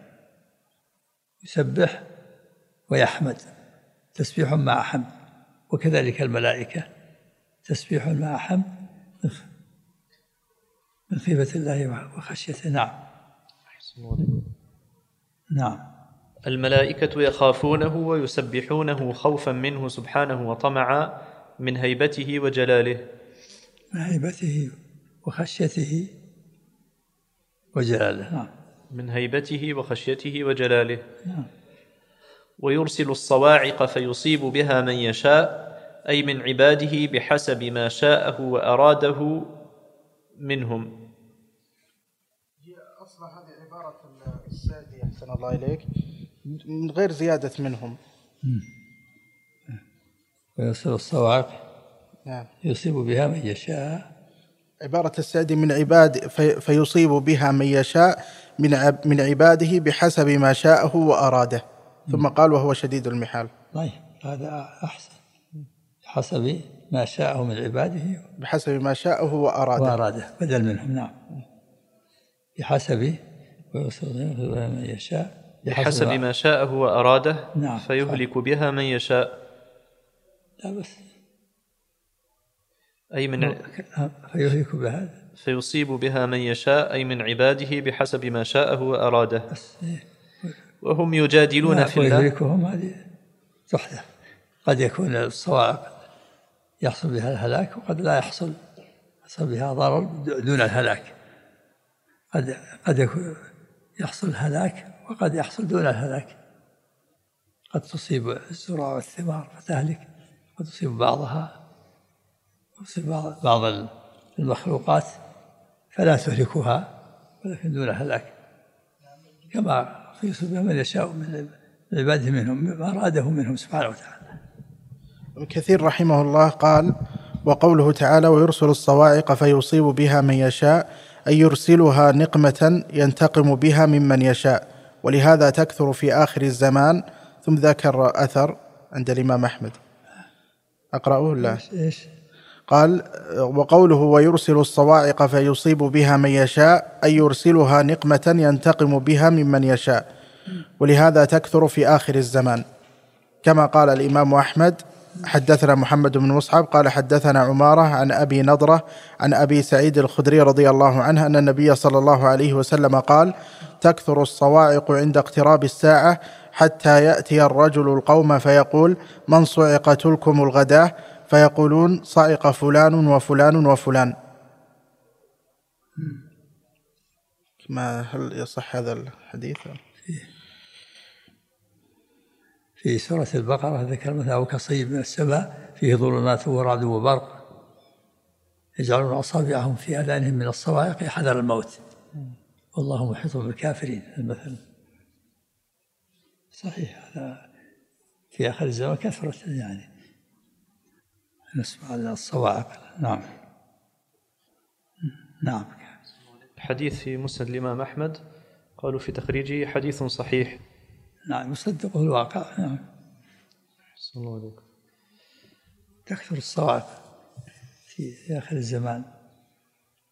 يسبح ويحمد تسبيح مع حمد، وكذلك الملائكة تسبيح مع حمد من خيفة الله وخشيته. نعم. نعم. الملائكة يخافونه ويسبحونه خوفا منه سبحانه وطمعا من هيبته وجلاله. من هيبته وخشيته وجلاله. نعم. من هيبته وخشيته وجلاله. نعم. ويرسل الصواعق فيصيب بها من يشاء، أي من عباده بحسب ما شاءه وأراده منهم. هي أصلا هذه عبارة السعدي أحسن الله إليك من غير زيادة منهم. ويرسل الصواعق نعم. يصيب بها من يشاء. عبارة السعدي من عباد في فيصيب بها من يشاء من عب من عباده بحسب ما شاءه وأراده، ثم قال وهو شديد المحال. طيب هذا أحسن، بحسب ما شاءه من عباده بحسب ما شاءه وأراده وأراده بدل منهم. نعم. بحسب ويصيب بها من يشاء بحسب ما شاءه وأراده. نعم. فيهلك بها من يشاء. لا بس أي من فيهلك بها فيصيب بها من يشاء، أي من عباده بحسب ما شاءه وأراده. وهم يجادلون في الله. ويهلكهم هذه تحدث، قد يكون الصواعق يحصل بها الهلاك وقد لا يحصل يحصل بها ضرر دون الهلاك. قد قد يكون يحصل الهلاك وقد يحصل دون الهلاك. قد تصيب الزروع والثمار فتهلك، قد تصيب بعضها وتصيب بعض بعض المخلوقات فلا تهلكها ولكن دون هلاك، كما يصيب من يشاء من عباده منهم ما أراده منهم سبحانه وتعالى. كثير رحمه الله قال وقوله تعالى ويرسل الصواعق فيصيب بها من يشاء، أي يرسلها نقمة ينتقم بها ممن يشاء، ولهذا تكثر في آخر الزمان. ثم ذكر أثر عند الإمام أحمد أقرأه لا قال وقوله ويرسل الصواعق فيصيب بها من يشاء، أي يرسلها نقمة ينتقم بها ممن يشاء، ولهذا تكثر في آخر الزمان. كما قال الإمام أحمد حدثنا محمد بن مصعب قال حدثنا عمارة عن أبي نضرة عن أبي سعيد الخدري رضي الله عنه أن النبي صلى الله عليه وسلم قال تكثر الصواعق عند اقتراب الساعة حتى يأتي الرجل القوم فيقول من صعق تلكم الغداة، فيقولون صعق فلان وفلان وفلان. ما هل يصح هذا الحديث؟ في سورة البقرة ذكر مثلا كصيب من السماء فيه ظلمات ورعد وبرق يجعلون أصابعهم في آذانهم من الصواعق حذر الموت والله محيط بالكافرين. المثل صحيح هذا في آخر الزمان كثرة يعني نسمع الصواعق. نعم. نعم. الحديث في مسند الإمام أحمد قالوا في تخريجه حديث صحيح. نعم يصدقه الواقع. نعم. صلى الله عليه. تكثر الصواعق في آخر الزمان.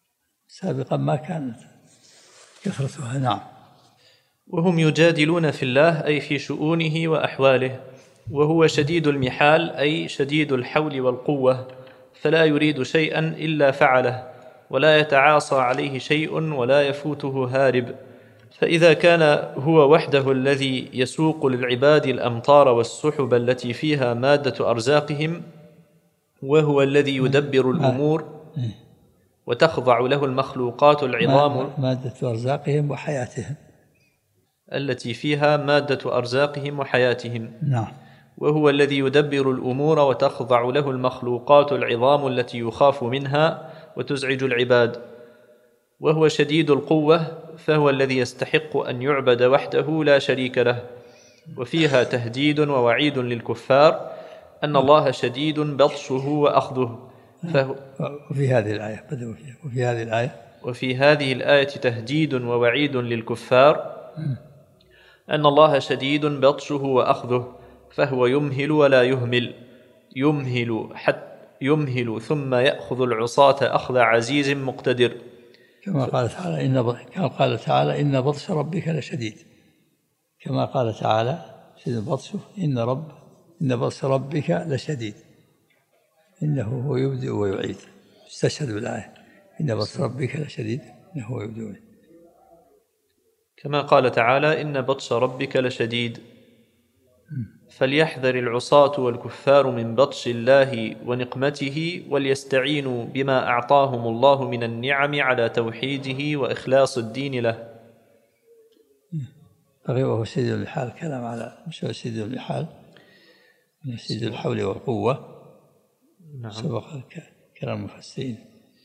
سابقا ما كانت كثرتها. نعم. وهم يجادلون في الله أي في شؤونه وأحواله، وهو شديد المحال أي شديد الحول والقوة، فلا يريد شيئا إلا فعله، ولا يتعاصى عليه شيء ولا يفوته هارب. فإذا كان هو وحده الذي يسوق للعباد الأمطار والسحب التي فيها مادة أرزاقهم، وهو الذي يدبر الأمور وتخضع له المخلوقات العظام مادة أرزاقهم وحياتهم، التي فيها مادة أرزاقهم وحياتهم. نعم. وهو الذي يدبر الأمور وتخضع له المخلوقات العظام التي يخاف منها وتزعج العباد. وهو شديد القوة، فهو الذي يستحق أن يعبد وحده لا شريك له. وفيها تهديد ووعيد للكفار أن الله شديد بطشه وأخذه. فهو وفي هذه الآية بدأوا فيها وفي هذه الآية وفي هذه الآية تهديد ووعيد للكفار أن الله شديد بطشه وأخذه، فهو يمهل ولا يهمل، يمهل حتى يمهل ثم يأخذ العصاة أخذ عزيز مقتدر. كما قال تعالى إن كما قال تعالى إن بطش ربك لشديد، كما قال تعالى شديد بطشه إن رب إن بطش ربك لشديد، إنه هو يبدئ ويعيد. استشهد بالآية إن بطش ربك لشديد إنه هو يبدئ ويعيد. كما قال تعالى إن بطش ربك لشديد. فليحذر العصاة والكفار من بطش الله ونقمته، وليستعينوا بما أعطاهم الله من النعم على توحيده وإخلاص الدين له. وهو شديد المحال، كلام على مش شديد المحال، شديد الحول والقوة. نعم. سبق كلام المفسرين.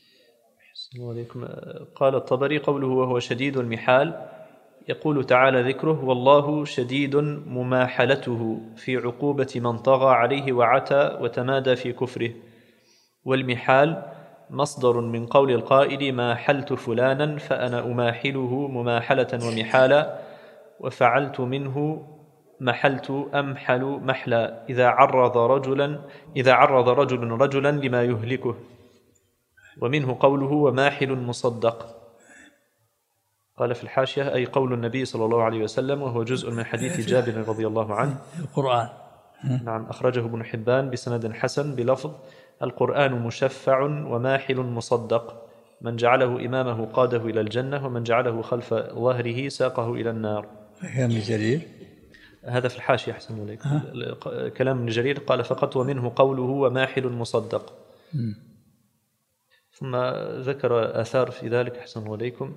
قال الطبري قوله وهو شديد المحال، يقول تعالى ذكره والله شديد مماحلته في عقوبة من طغى عليه وعتى وتمادى في كفره. والمحال مصدر من قول القائل ماحلت فلانا فأنا أماحله مماحلة ومحالا، وفعلت منه محلت أمحل محلا إذا عرض رجلا إذا عرض رجل رجلا لما يهلكه. ومنه قوله وماحل مصدق. قال في الحاشية أي قول النبي صلى الله عليه وسلم، وهو جزء من حديث جابر رضي الله عنه. القرآن. نعم، أخرجه ابن حبان بسند حسن بلفظ القرآن مشفع وماحل مصدق، من جعله إمامه قاده إلى الجنة، ومن جعله خلف ظهره ساقه إلى النار. كلام جرير هذا في الحاشية أحسن إليك. كلام ابن جرير قال فقط ومنه قوله وماحل مصدق. م. ثم ذكر آثار في ذلك أحسن إليكم.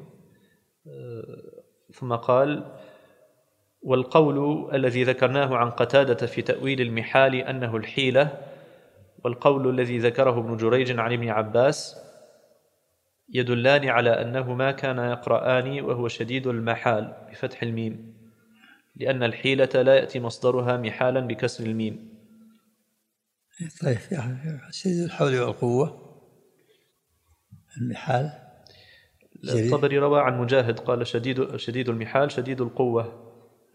ثم قال والقول الذي ذكرناه عن قتادة في تأويل المحال أنه الحيلة، والقول الذي ذكره ابن جريج عن ابن عباس يدلان على أنهما كان يقرآن وهو شديد المحال بفتح الميم، لأن الحيلة لا يأتي مصدرها محالا بكسر الميم. طيب شديد الحول والقوة المحال. الطبري روى عن مجاهد قال شديد شديد المحال شديد القوة،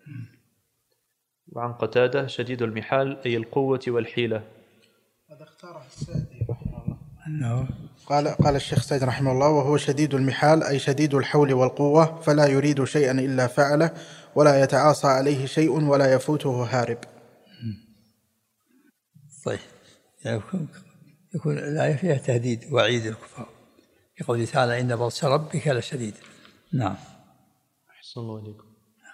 وعن قتادة شديد المحال أي القوة والحيلة. هذا اختاره السعدي رحمه الله. أنه قال قال الشيخ سعد رحمه الله وهو شديد المحال أي شديد الحول والقوة، فلا يريد شيئا إلا فعله، ولا يتعاصى عليه شيء ولا يفوته هارب. طيب يكون يكون الآية فيها تهديد وعيد الكفار في قوله تعالى إن بطش ربك لشديد. نعم. أحسن الله إليكم.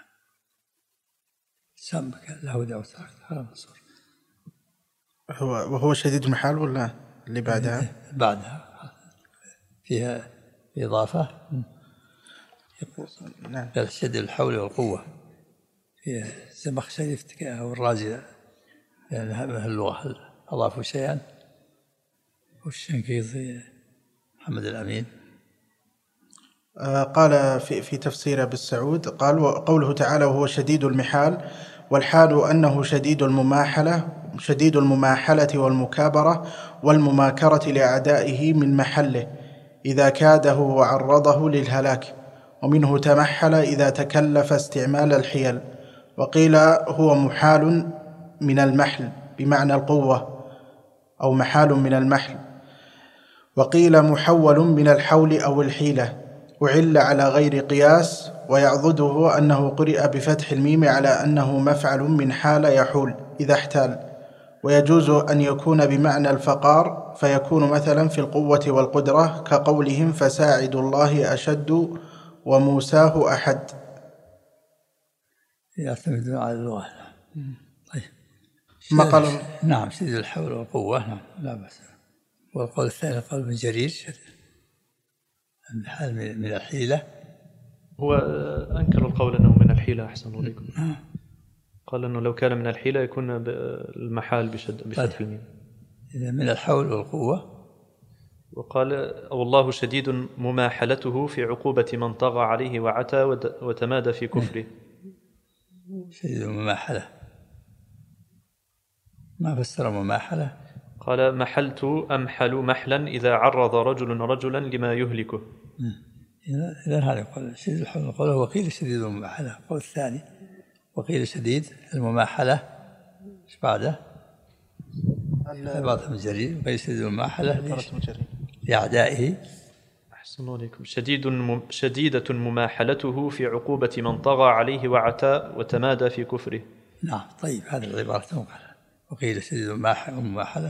سمك له دعوة هذا منصور. هو وهو شديد المحال ولا اللي بعدها؟ بعدها فيها إضافة. يقول نعم. شديد الحول والقوة فيها زمخشري والرازي، لأن هذه اللغة أضافوا شيئا. والشنقيطي محمد الأمين قال في في تفسيره بالسعود قال وقوله تعالى وهو شديد المحال، والحال أنه شديد المماحلة شديد المماحلة والمكابرة والمماكرة لأعدائه من محله إذا كاده وعرضه للهلاك، ومنه تمحل إذا تكلف استعمال الحيل، وقيل هو محال من المحل بمعنى القوة أو محال من المحل. وقيل محول من الحول أو الحيلة، أعل على غير قياس، ويعضده أنه قرئ بفتح الميم على أنه مفعل من حال يحول إذا احتال. ويجوز أن يكون بمعنى الفقار، فيكون مثلا في القوة والقدرة، كقولهم فساعد الله أشد وموساه أحد. يعتمدون على اللغة. طيب. ما قال نعم شديد الحول والقوة، نعم لا بأس. والقول الثاني قول ابن جرير الحال من الحيلة. هو أنكر القول أنه من الحيلة أحسن إليكم. قال أنه لو كان من الحيلة يكون المحال بشد بفتح الميم. إذا من الحول والقوة. وقال والله شديد مماحلته في عقوبة من طغى عليه وعتى وتمادى في كفره. شديد المماحلة ما فسر مماحلة. قال محلت أمحل محلا إذا عرض رجل رجلا لما يهلكه. إذا هذا يقول شديد الحول والقوة. وقيل شديد المماحلة القول الثاني، وقيل شديد المماحلة ايش بعده؟ عبارة من جرير. وقيل شديد المماحلة لأعدائه. أحسن عليكم. شديد مم... شديدة مماحلته في عقوبة من طغى عليه وعتى وتمادى في كفره. نعم طيب هذه العبارة مماحلة. وقيل شديد المماحلة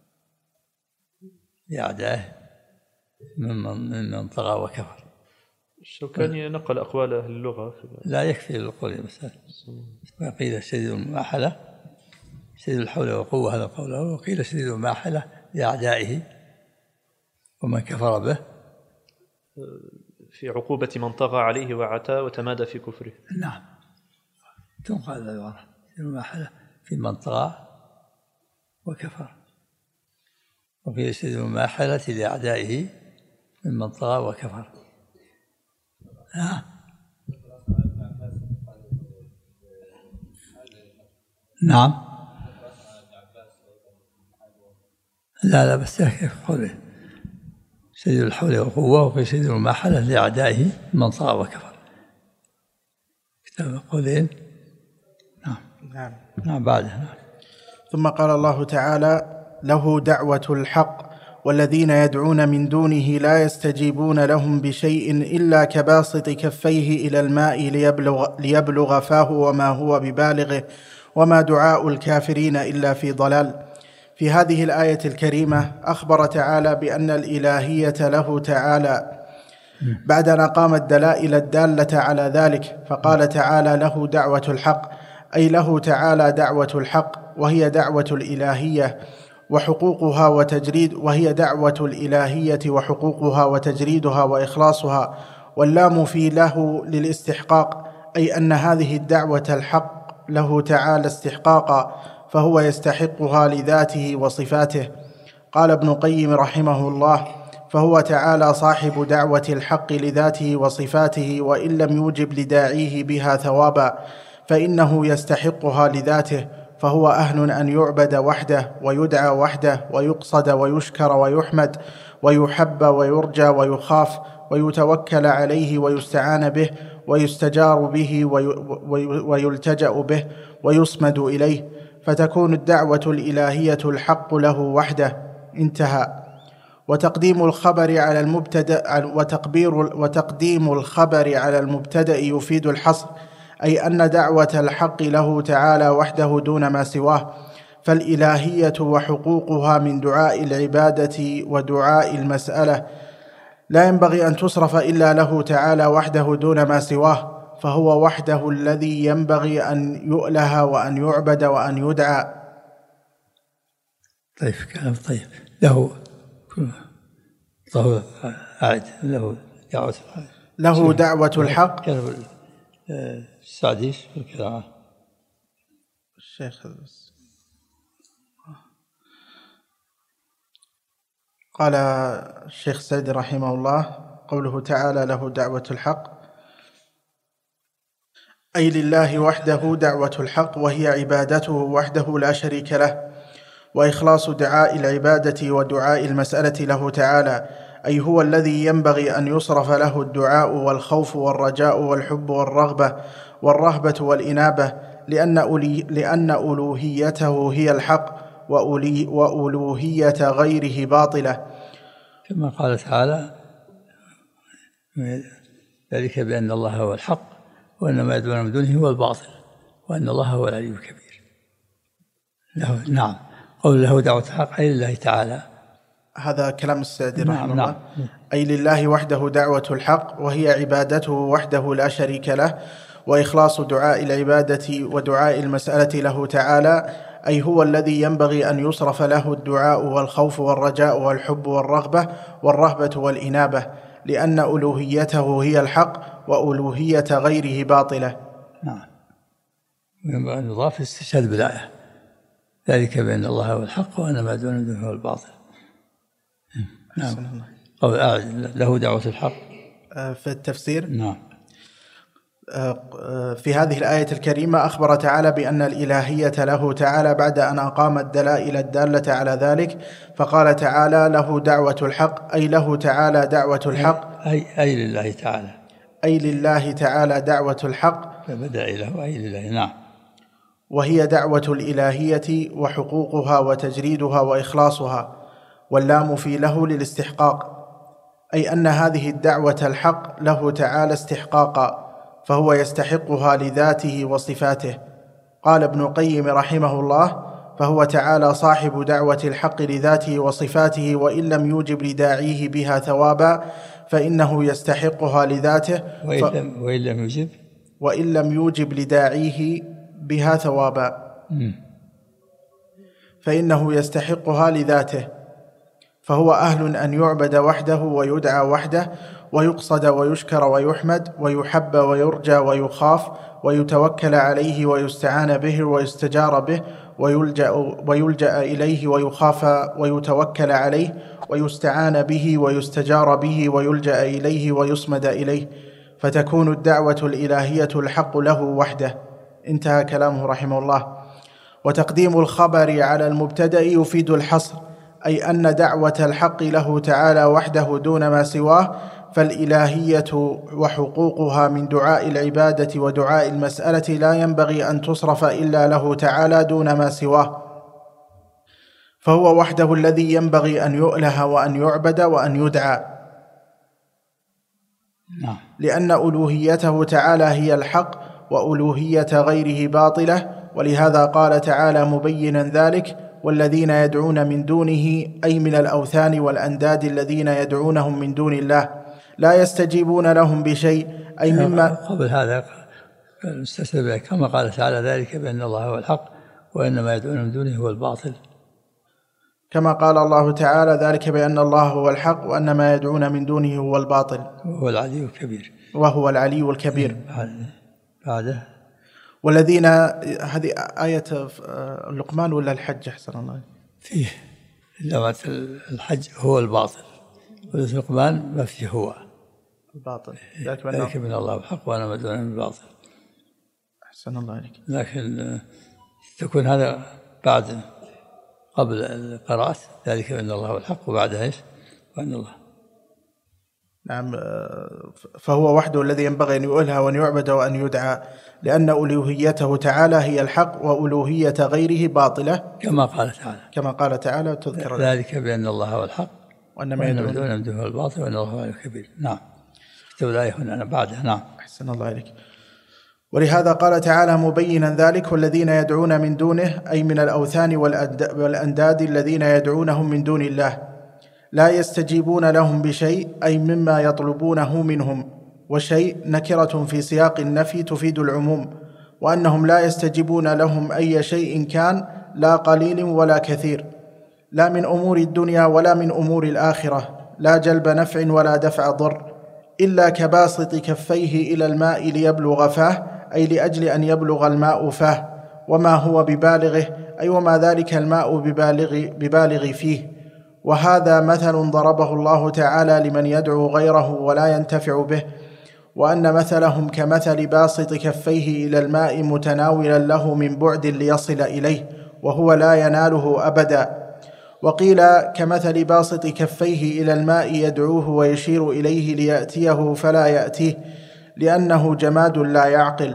لأعدائه ممن من طغى وكفر. الشوكاني نقل أقوال أهل اللغة. لا يكفي القول مثلا. وقيل شديد المماحلة شديد الحول والقوة هذا قوله. وقيل شديد المماحلة لأعدائه ومن كفر به في عقوبة من طغى عليه وعتى وتمادى في كفره. نعم تنقل العبارة المماحلة في من طغى وكفر. وقيل شديد المماحلة لأعدائه ممن طغى وكفر. نعم لا لا بس قوله شديد الحول والقوة. وقيل شديد المماحلة لأعدائه من طغى وكفر. كتاب قولين. نعم نعم نعم بعده. نعم. ثم قال الله تعالى له دعوة الحق والذين يدعون من دونه لا يستجيبون لهم بشيء إلا كباسط كفيه إلى الماء ليبلغ, ليبلغ فاه وما هو ببالغه وما دعاء الكافرين إلا في ضلال. في هذه الآية الكريمة أخبر تعالى بأن الإلهية له تعالى بعد أن قام الدلائل الدالة على ذلك، فقال تعالى له دعوة الحق، أي له تعالى دعوة الحق وهي دعوة الإلهية وحقوقها وتجريد وهي دعوة الإلهية وحقوقها وتجريدها وإخلاصها. واللام في له للاستحقاق، أي أن هذه الدعوة الحق له تعالى استحقاقا، فهو يستحقها لذاته وصفاته. قال ابن القيم رحمه الله: فهو تعالى صاحب دعوة الحق لذاته وصفاته، وإن لم يوجب لداعيه بها ثوابا فإنه يستحقها لذاته، فهو أهل أن يعبد وحده ويدعى وحده ويقصد ويشكر ويحمد ويحب ويرجى ويخاف ويتوكل عليه ويستعان به ويستجار به ويلتجأ به ويصمد إليه، فتكون الدعوة الإلهية الحق له وحده. انتهى. وتقديم الخبر على المبتدأ وتقبير وتقديم الخبر على المبتدأ يفيد الحصر، أي أن دعوة الحق له تعالى وحده دون ما سواه. فالإلهية وحقوقها من دعاء العبادة ودعاء المسألة لا ينبغي أن تصرف إلا له تعالى وحده دون ما سواه، فهو وحده الذي ينبغي أن يؤله وأن يعبد وأن يدعى. طيب كلام طيب. له له أعد له دعوة له دعوة الحق. السعديش في الكلام الشيخ قال الشيخ سعد رحمه الله: قوله تعالى له دعوة الحق، أي لله وحده دعوة الحق، وهي عبادته وحده لا شريك له، وإخلاص دعاء العبادة ودعاء المسألة له تعالى، أي هو الذي ينبغي أن يصرف له الدعاء والخوف والرجاء والحب والرغبة والرهبة والإنابة، لأن, أولي لأن ألوهيته هي الحق وأولي وألوهية غيره باطلة. كما قال تعالى ذلك بأن الله هو الحق وأن ما يدعون من دونه هو الباطل وأن الله هو العلي الكبير. له نعم قول له دعوة الحق أي لله تعالى. هذا كلام السعدي نعم رحمه نعم. الله. أي لله وحده دعوة الحق، وهي عبادته وحده لا شريك له، وإخلاص دعاء العبادة ودعاء المسألة له تعالى، أي هو الذي ينبغي أن يصرف له الدعاء والخوف والرجاء والحب والرغبة والرهبة والإنابة، لأن ألوهيته هي الحق وألوهية غيره باطلة. نعم. وينبغي أن يضاف الاستشهاد بالآية ذلك بأن الله هو الحق وأن ما دون دونه هو الباطل. نعم. قول له دعوة الحق في التفسير. نعم. في هذه الآية الكريمة أخبر تعالى بأن الإلهية له تعالى بعد أن أقام الدلائل الدالة على ذلك، فقال تعالى له دعوة الحق، أي له تعالى دعوة الحق، أي, أي لله تعالى أي لله تعالى دعوة الحق، فبدأ له أي لله. نعم. وهي دعوة الإلهية وحقوقها وتجريدها وإخلاصها، واللام في له للاستحقاق، أي أن هذه الدعوة الحق له تعالى استحقاقا، فهو يستحقها لذاته وصفاته. قال ابن القيم رحمه الله: فهو تعالى صاحب دعوة الحق لذاته وصفاته، وإن لم يوجب لداعيه بها ثوابا فإنه يستحقها لذاته، وإن لم, وإن لم يوجب وإن لم يوجب لداعيه بها ثوابا فإنه يستحقها لذاته، فهو أهل أن يعبد وحده ويدعى وحده ويقصد ويشكر ويحمد ويحب ويرجى ويخاف ويتوكل عليه ويستعان به ويستجار به ويلجأ, ويلجأ إليه ويخاف ويتوكل عليه ويستعان به ويستجار به ويلجأ إليه ويصمد إليه، فتكون الدعوة الإلهية الحق له وحده. انتهى كلامه رحمه الله. وتقديم الخبر على المبتدأ يفيد الحصر، أي أن دعوة الحق له تعالى وحده دون ما سواه، فالإلهية وحقوقها من دعاء العبادة ودعاء المسألة لا ينبغي أن تصرف إلا له تعالى دون ما سواه، فهو وحده الذي ينبغي أن يؤله وأن يعبد وأن يدعى، لأن ألوهيته تعالى هي الحق وألوهية غيره باطلة. ولهذا قال تعالى مبينا ذلك: والذين يدعون من دونه، أي من الأوثان والأنداد الذين يدعونهم من دون الله، لا يستجيبون لهم بشيء، أي مما قبل هذا المستشهد كما قال تعالى ذلك بأن الله هو الحق وأن ما يدعون من دونه هو الباطل، كما قال الله تعالى ذلك بأن الله هو الحق وأن ما يدعون من دونه هو الباطل وهو العلي الكبير. وهو العلي الكبير. بعده والذين، هذه آية لقمان ولا الحج أحسن الله؟ فيه لغة الحج هو الباطل، ولقمان ما فيه هو الباطل، ذلك من الله الحق وأنا ما دون من الباطل. أحسن الله عليك. لكن تكون هذا بعد قبل القراءة، ذلك بأن الله هو الحق، وبعدها إيش؟ وأن الله. نعم. فهو وحده الذي ينبغي أن يؤله وأن يعبد وأن يدعى، لأن ألوهيته تعالى هي الحق وألوهية غيره باطلة، كما قال تعالى كما قال تعالى تذكر ذلك بأن الله هو الحق وأن ما يدعون من دونه هو الباطل وأن الله هو الكبير. نعم. اكتب الآية هنا بعدها. نعم. أحسن الله عليك. ولهذا قال تعالى مبينا ذلك: والذين يدعون من دونه، أي من الأوثان والأنداد الذين يدعونهم من دون الله، لا يستجيبون لهم بشيء، أي مما يطلبونه منهم، وشيء نكرة في سياق النفي تفيد العموم، وأنهم لا يستجيبون لهم أي شيء كان، لا قليل ولا كثير، لا من أمور الدنيا ولا من أمور الآخرة، لا جلب نفع ولا دفع ضر، إلا كباسط كفيه إلى الماء ليبلغ فاه، أي لأجل أن يبلغ الماء فاه، وما هو ببالغه، أي وما ذلك الماء ببالغ, ببالغ فيه. وهذا مثل ضربه الله تعالى لمن يدعو غيره ولا ينتفع به، وأن مثلهم كمثل باسط كفيه إلى الماء متناولا له من بعد ليصل إليه وهو لا يناله أبدا. وقيل كمثل باسط كفيه إلى الماء يدعوه ويشير إليه ليأتيه فلا يأتيه، لأنه جماد لا يعقل.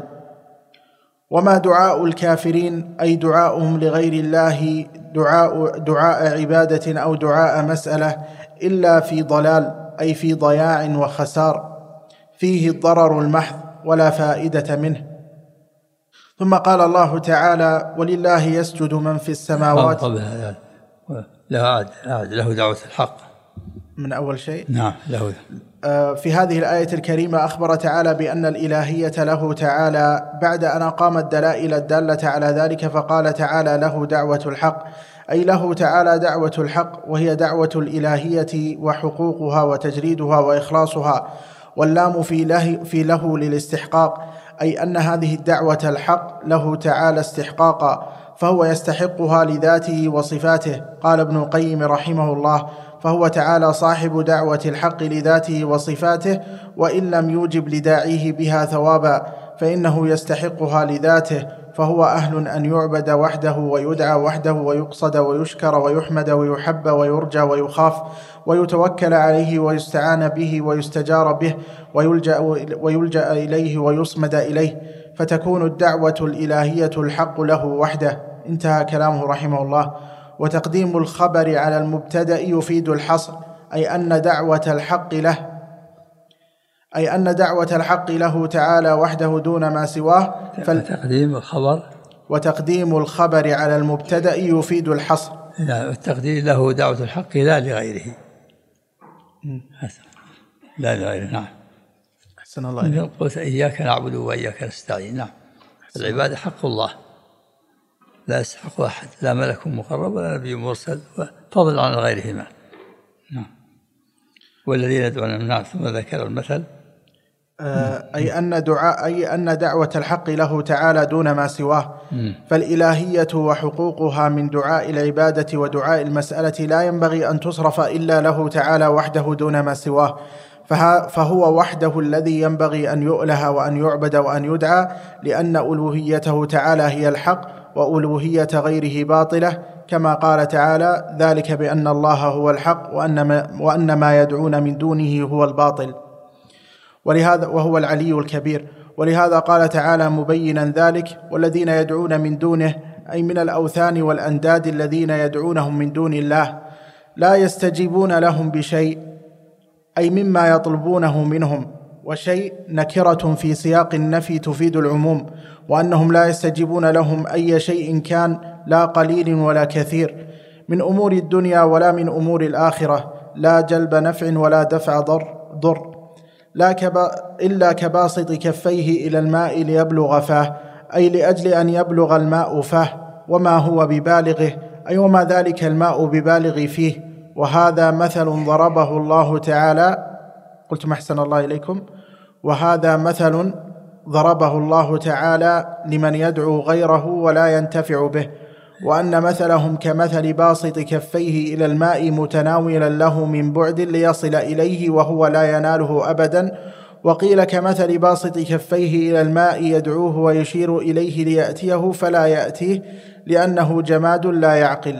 وما دعاء الكافرين، أي دعاؤهم لغير الله، دعاء, دعاء عبادة أو دعاء مسألة، إلا في ضلال، أي في ضياع وخسار فيه الضرر المحض ولا فائدة منه. ثم قال الله تعالى: ولله يسجد من في السماوات. له له دعوة الحق من أول شيء. نعم له. في هذه الآية الكريمة أخبر تعالى بأن الإلهية له تعالى بعد أن أقام الدلائل الدالة على ذلك، فقال تعالى: له دعوة الحق، أي له تعالى دعوة الحق، وهي دعوة الإلهية وحقوقها وتجريدها وإخلاصها، واللام في له, في له للاستحقاق، أي أن هذه الدعوة الحق له تعالى استحقاقا، فهو يستحقها لذاته وصفاته. قال ابن القيم رحمه الله: فهو تعالى صاحب دعوة الحق لذاته وصفاته، وإن لم يوجب لداعيه بها ثوابا فإنه يستحقها لذاته، فهو أهل أن يعبد وحده ويدعى وحده ويقصد ويشكر ويحمد ويحب ويرجى ويخاف ويتوكل عليه ويستعان به ويستجار به ويلجأ, ويلجأ إليه ويصمد إليه، فتكون الدعوة الإلهية الحق له وحده. انتهى كلامه رحمه الله. وتقديم الخبر على المبتدأ يفيد الحصر، أي أن دعوة الحق له أي أن دعوة الحق له تعالى وحده دون ما سواه. فتقديم الخبر وتقديم الخبر على المبتدأ يفيد الحصر. لا، التقديم له دعوة الحق لا لغيره، لا لغيره. نعم. أحسن الله إليك. قلت إياك نعبد وإياك نستعين. نعم. العبادة حق الله لا يستحق أحد، لا ملك مقرب ولا نبي مرسل، فضل عن غيرهما. نعم. والذين يدعون من النار. ثم ذكر المثل أي أن دعاء أي أن دعوة الحق له تعالى دون ما سواه. فالإلهية وحقوقها من دعاء العبادة ودعاء المسألة لا ينبغي أن تصرف إلا له تعالى وحده دون ما سواه، فهو وحده الذي ينبغي أن يؤله وأن يعبد وأن يدعى، لأن ألوهيته تعالى هي الحق وألوهية غيره باطلة، كما قال تعالى: ذلك بأن الله هو الحق وأن ما, وأن ما يدعون من دونه هو الباطل، ولهذا وهو العلي الكبير. ولهذا قال تعالى مبينا ذلك: والذين يدعون من دونه، أي من الأوثان والأنداد الذين يدعونهم من دون الله، لا يستجيبون لهم بشيء، أي مما يطلبونه منهم. وشيء نكرة في سياق النفي تفيد العموم، وأنهم لا يستجيبون لهم أي شيء كان، لا قليل ولا كثير، من أمور الدنيا ولا من أمور الآخرة، لا جلب نفع ولا دفع ضر, ضر لا كبا إلا كباسط كفيه إلى الماء ليبلغ فاه، أي لأجل أن يبلغ الماء فاه، وما هو ببالغه، أي وما ذلك الماء ببالغ فيه. وهذا مثل ضربه الله تعالى. قلتم أحسن الله إليكم. وهذا مثل ضربه الله تعالى لمن يدعو غيره ولا ينتفع به، وأن مثلهم كمثل باسط كفيه إلى الماء متناولا له من بعد ليصل إليه وهو لا يناله أبدا. وقيل كمثل باسط كفيه إلى الماء يدعوه ويشير إليه ليأتيه فلا يأتيه، لأنه جماد لا يعقل.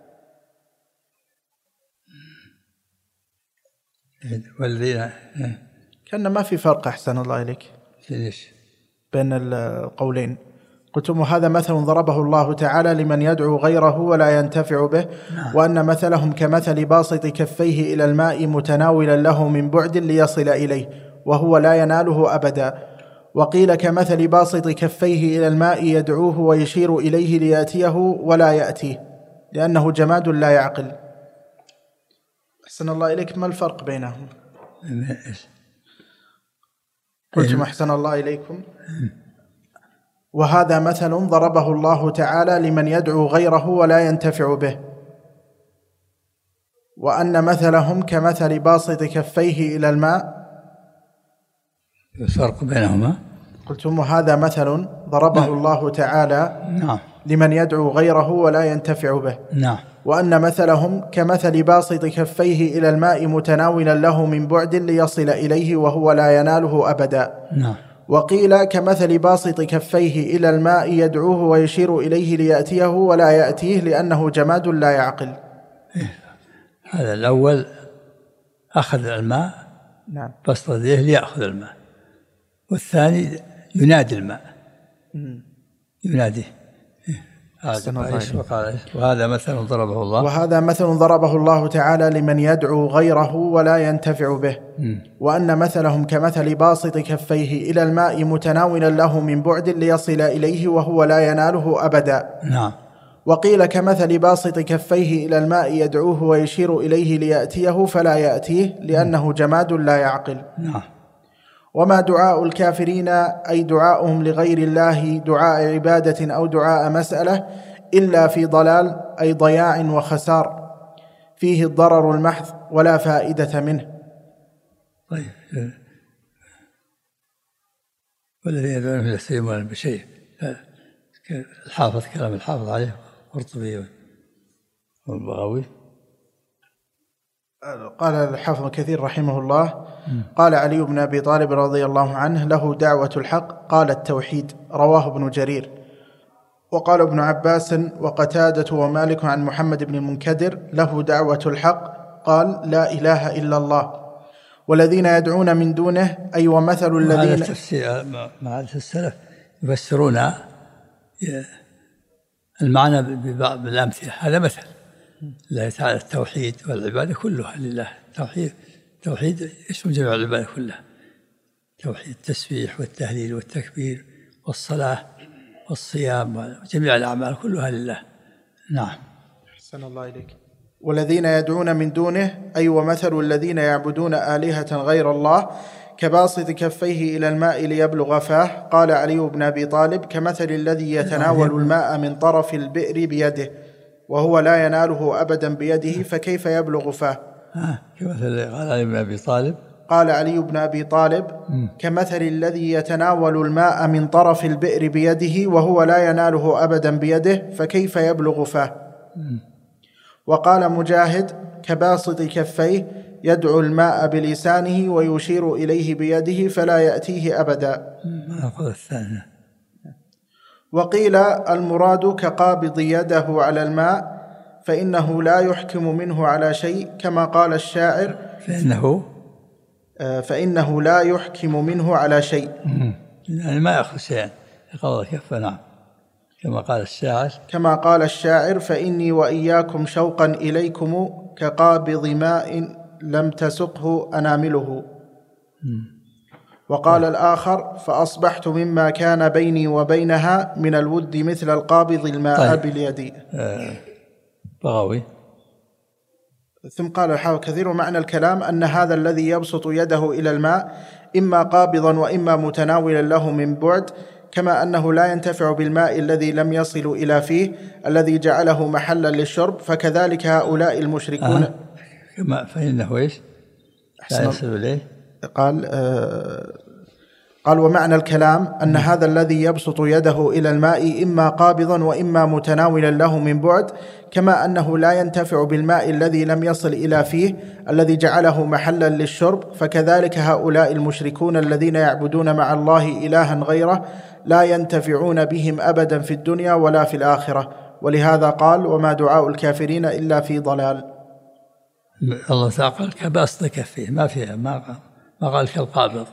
والذين كان ما في فرق أحسن الله إليك بين القولين. قلتم هذا مثل ضربه الله تعالى لمن يدعو غيره ولا ينتفع به، وأن مثلهم كمثل باسط كفيه إلى الماء متناولا له من بعد ليصل إليه وهو لا يناله أبدا. وقيل كمثل باسط كفيه إلى الماء يدعوه ويشير إليه ليأتيه ولا يأتيه، لأنه جماد لا يعقل. أحسن الله إليك. ما الفرق بينهم؟ قلتم أحسن الله إليكم. وهذا مثل ضربه الله تعالى لمن يدعو غيره ولا ينتفع به، وأن مثلهم كمثل باسط كفيه إلى الماء. الفرق بينهما. قلتم هذا مثل ضربه نعم. الله تعالى نعم. لمن يدعو غيره ولا ينتفع به. نعم. وأن مثلهم كمثل باسط كفيه إلى الماء متناولا له من بعد ليصل إليه وهو لا يناله أبدا. نعم. وقيل كمثل باسط كفيه إلى الماء يدعوه ويشير إليه ليأتيه ولا يأتيه، لأنه جماد لا يعقل. هذا الأول أخذ الماء. نعم. بسط يديه ليأخذ الماء، والثاني ينادي الماء. يناديه. وهذا مثل ضربه الله وهذا مثل ضربه الله تعالى لمن يدعو غيره ولا ينتفع به، وأن مثلهم كمثل باسط كفيه إلى الماء متناولا له من بعد ليصل إليه وهو لا يناله أبدا. نعم. وقيل كمثل باسط كفيه إلى الماء يدعوه ويشير إليه ليأتيه فلا يأتيه لأنه جماد لا يعقل. نعم. وما دعاء الكافرين أي دعاؤهم لغير الله دعاء عبادة أو دعاء مسألة إلا في ضلال أي ضياع وخسار فيه الضرر المحض ولا فائدة منه. طيب، والذين يدعون لا يستجيبون بشيء، الحافظ كلام الحافظ عليه قرطبي والبغوي. قال الحافظ كثير رحمه الله: قال علي بن أبي طالب رضي الله عنه: له دعوة الحق قال التوحيد، رواه ابن جرير. وقال ابن عباس وقتادة ومالك عن محمد بن المنكدر: له دعوة الحق قال لا إله إلا الله. والذين يدعون من دونه أي ومثل الذين. هذا التفسير مع السلف يفسرون المعنى بالأمثلة. هذا مثل الله تعالى التوحيد والعبادة كلها لله. توحيد توحيد يشمل جميع العبادة كلها، توحيد التسبيح والتهليل والتكبير والصلاة والصيام وجميع الأعمال كلها لله. نعم. أحسن الله إليك. والذين يدعون من دونه أي ومثل الذين يعبدون آلهة غير الله كباسط كفيه إلى الماء ليبلغ فاه. قال علي بن أبي طالب: كمثل الذي يتناول الماء من طرف البئر بيده وهو لا يناله أبدا بيده فكيف يبلغ فاه. آه. كمثل قال علي بن أبي طالب قال علي بن أبي طالب: كمثل الذي يتناول الماء من طرف البئر بيده وهو لا يناله أبدا بيده فكيف يبلغ فاه. وقال مجاهد: كباسط كفيه يدعو الماء بلسانه ويشير إليه بيده فلا يأتيه أبدا. وقيل المراد كقابض يده على الماء فإنه لا يحكم منه على شيء كما قال الشاعر فإنه فإنه لا يحكم منه على شيء، يعني ما يأخذ شيئا يقضى كفة. نعم. كما قال الشاعر كما قال الشاعر: فإني وإياكم شوقا إليكم كقابض ماء لم تسقه أنامله. وقال الآخر: فأصبحت مما كان بيني وبينها من الود مثل القابض الماء طيب. باليد. آه. بغوي. ثم قال الحافظ كثير: معنى الكلام أن هذا الذي يبسط يده إلى الماء إما قابضا وإما متناولا له من بعد، كما أنه لا ينتفع بالماء الذي لم يصل إلى فيه الذي جعله محلا للشرب، فكذلك هؤلاء المشركون. آه. كما فإنه إيش؟ لا يصل إليه. قال آه قال ومعنى الكلام أن هذا الذي يبسط يده إلى الماء إما قابضا وإما متناولا له من بعد، كما أنه لا ينتفع بالماء الذي لم يصل إلى فيه الذي جعله محلا للشرب، فكذلك هؤلاء المشركون الذين يعبدون مع الله إلها غيره لا ينتفعون بهم أبدا في الدنيا ولا في الآخرة. ولهذا قال: وما دعاء الكافرين إلا في ضلال. الله تعالى قال كباسط كفيه، ما فيها ما ما قال كالقابض،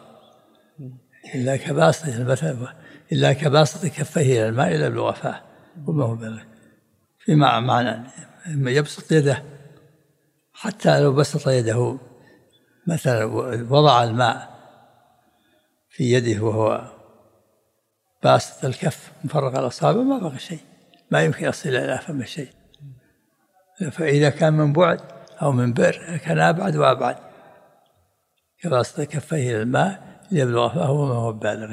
إلا كباسط المثل إلا كباسط كفيه إلى الماء إلى يبلغ فاه. وما هو بلغ في معنى يبسط يده، حتى لو بسط يده مثلا وضع الماء في يده وهو باسط الكف مفرغ الأصابع ما بقى شيء، ما يمكن يصل إلى فم شيء. فإذا كان من بعد أو من بئر كان أبعد وأبعد. كباسط كفيه إلى الماء ليبلغ فاه وما هو بالغه.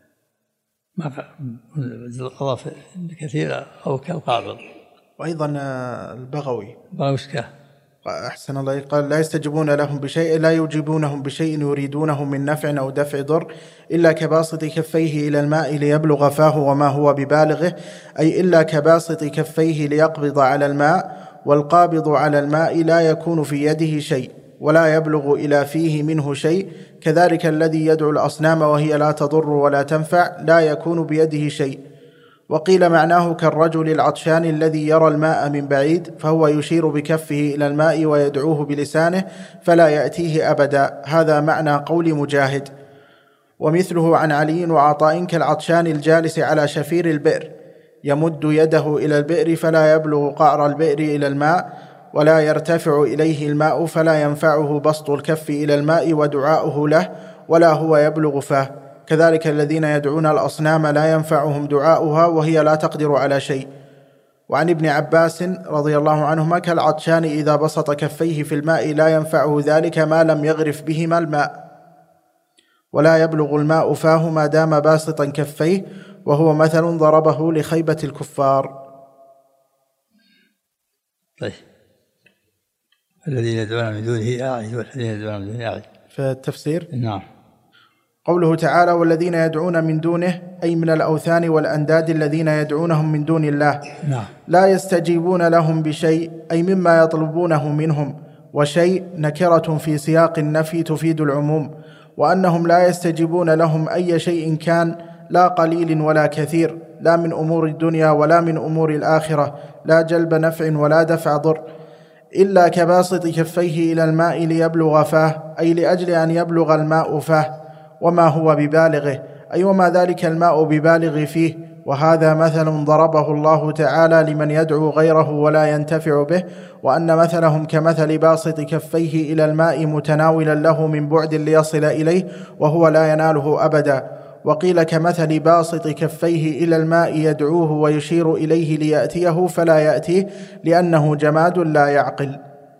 ما القضاء كثيرة أو كالقابض. وأيضا البغوي بغوشكه أحسن الله قال: لا يستجيبون لهم بشيء لا يجيبونهم بشيء يريدونه من نفع أو دفع ضر إلا كباسط كفيه إلى الماء ليبلغ فاه وما هو ببالغه، أي إلا كباسط كفيه ليقبض على الماء، والقابض على الماء لا يكون في يده شيء ولا يبلغ إلى فيه منه شيء، كذلك الذي يدعو الأصنام وهي لا تضر ولا تنفع لا يكون بيده شيء. وقيل معناه كالرجل العطشان الذي يرى الماء من بعيد فهو يشير بكفه إلى الماء ويدعوه بلسانه فلا يأتيه أبدا. هذا معنى قول مجاهد. ومثله عن علي وعطاء كالعطشان الجالس على شفير البئر يمد يده إلى البئر فلا يبلغ قعر البئر إلى الماء، ولا يرتفع إليه الماء فلا ينفعه بسط الكف إلى الماء ودعاؤه له، ولا هو يبلغ فاه. كذلك الذين يدعون الأصنام لا ينفعهم دعاؤها وهي لا تقدر على شيء. وعن ابن عباس رضي الله عنهما: كالعطشان إذا بسط كفيه في الماء لا ينفعه ذلك ما لم يغرف بهما الماء، ولا يبلغ الماء فاه ما دام باسطا كفيه، وهو مثل ضربه لخيبة الكفار. طيب، الذين يدعون من دونه أعد والذين يدعون من دونه أعد. فالتفسير: نعم. قوله تعالى: والذين يدعون من دونه، أي من الأوثان والأنداد الذين يدعونهم من دون الله. نعم. لا يستجيبون لهم بشيء، أي مما يطلبونه منهم، وشيء نكرة في سياق النفي تفيد العموم، وأنهم لا يستجيبون لهم أي شيء كان، لا قليل ولا كثير، لا من أمور الدنيا ولا من أمور الآخرة، لا جلب نفع ولا دفع ضر، إلا كباسط كفيه إلى الماء ليبلغ فاه، أي لأجل أن يبلغ الماء فاه، وما هو ببالغه، أي وما ذلك الماء ببالغ فيه. وهذا مثل ضربه الله تعالى لمن يدعو غيره ولا ينتفع به، وأن مثلهم كمثل باسط كفيه إلى الماء متناولا له من بعد ليصل إليه وهو لا يناله أبدا. وقيل كمثل باسط كفيه إلى الماء يدعوه ويشير إليه ليأتيه فلا يأتيه، لأنه جماد لا يعقل.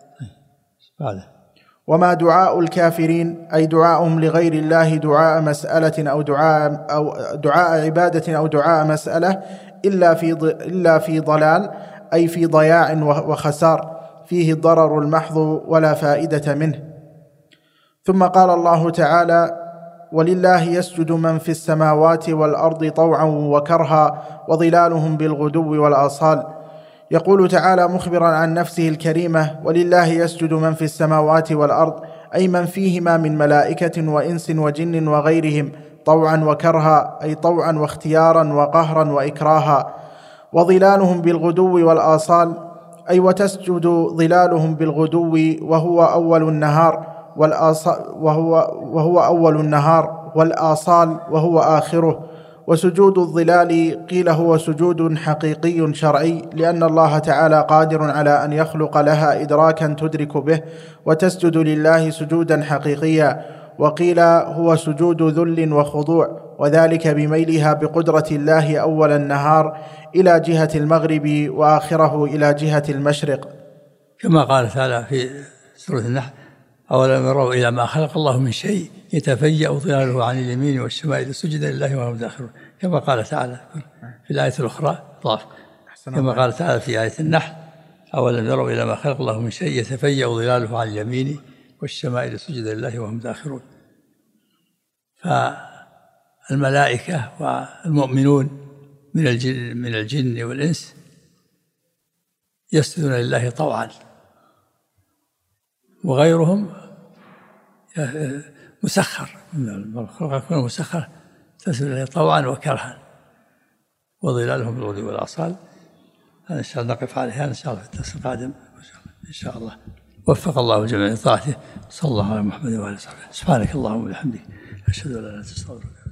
وما دعاء الكافرين، أي دعاءهم لغير الله دعاء مسألة أو دعاء, أو دعاء عبادة أو دعاء مسألة، إلا في, إلا في ضلال، أي في ضياع وخسار، فيه الضرر المحض ولا فائدة منه. ثم قال الله تعالى: ولله يسجد من في السماوات والأرض طوعا وكرها وظلالهم بالغدو والآصال. يقول تعالى مخبرا عن نفسه الكريمة: ولله يسجد من في السماوات والأرض، أي من فيهما من ملائكة وإنس وجن وغيرهم، طوعا وكرها، أي طوعا واختيارا وقهرا وإكراها. وظلالهم بالغدو والآصال، أي وتسجد ظلالهم بالغدو وهو أول النهار والآصال وهو, وهو أول النهار والآصال وهو آخره. وسجود الظلال قيل هو سجود حقيقي شرعي، لأن الله تعالى قادر على أن يخلق لها إدراكا تدرك به، وتسجد لله سجودا حقيقيا. وقيل هو سجود ذل وخضوع، وذلك بميلها بقدرة الله أول النهار إلى جهة المغرب وآخره إلى جهة المشرق، كما قال تعالى في سورة النحل: أولم يروا إلى ما خلق الله من شيء يتفيأ ظلاله عن اليمين والشمال سجدا لله وهم داخرون، كما قال تعالى في الآية الأخرى ضاف، كما قال تعالى في آية النحل: أولم يروا إلى ما خلق الله من شيء يتفيأ ظلاله عن اليمين والشمال سجدا لله وهم داخرون. فالملائكة والمؤمنون من الجن, من الجن والإنس يسجدون لله طوعا، وغيرهم مسخر، يكون مسخر تسجد له طوعا وكرها. وظلالهم بالغدو والآصال. هذا إن شاء الله نقف عليها إن شاء الله في الدرس القادم إن شاء الله. وفق الله جميع طاعته. صلى الله على محمد وعلى آله وصحبه. سبحانك اللهم وبحمدك أشهد أن لا إله إلا أنت أستغفرك.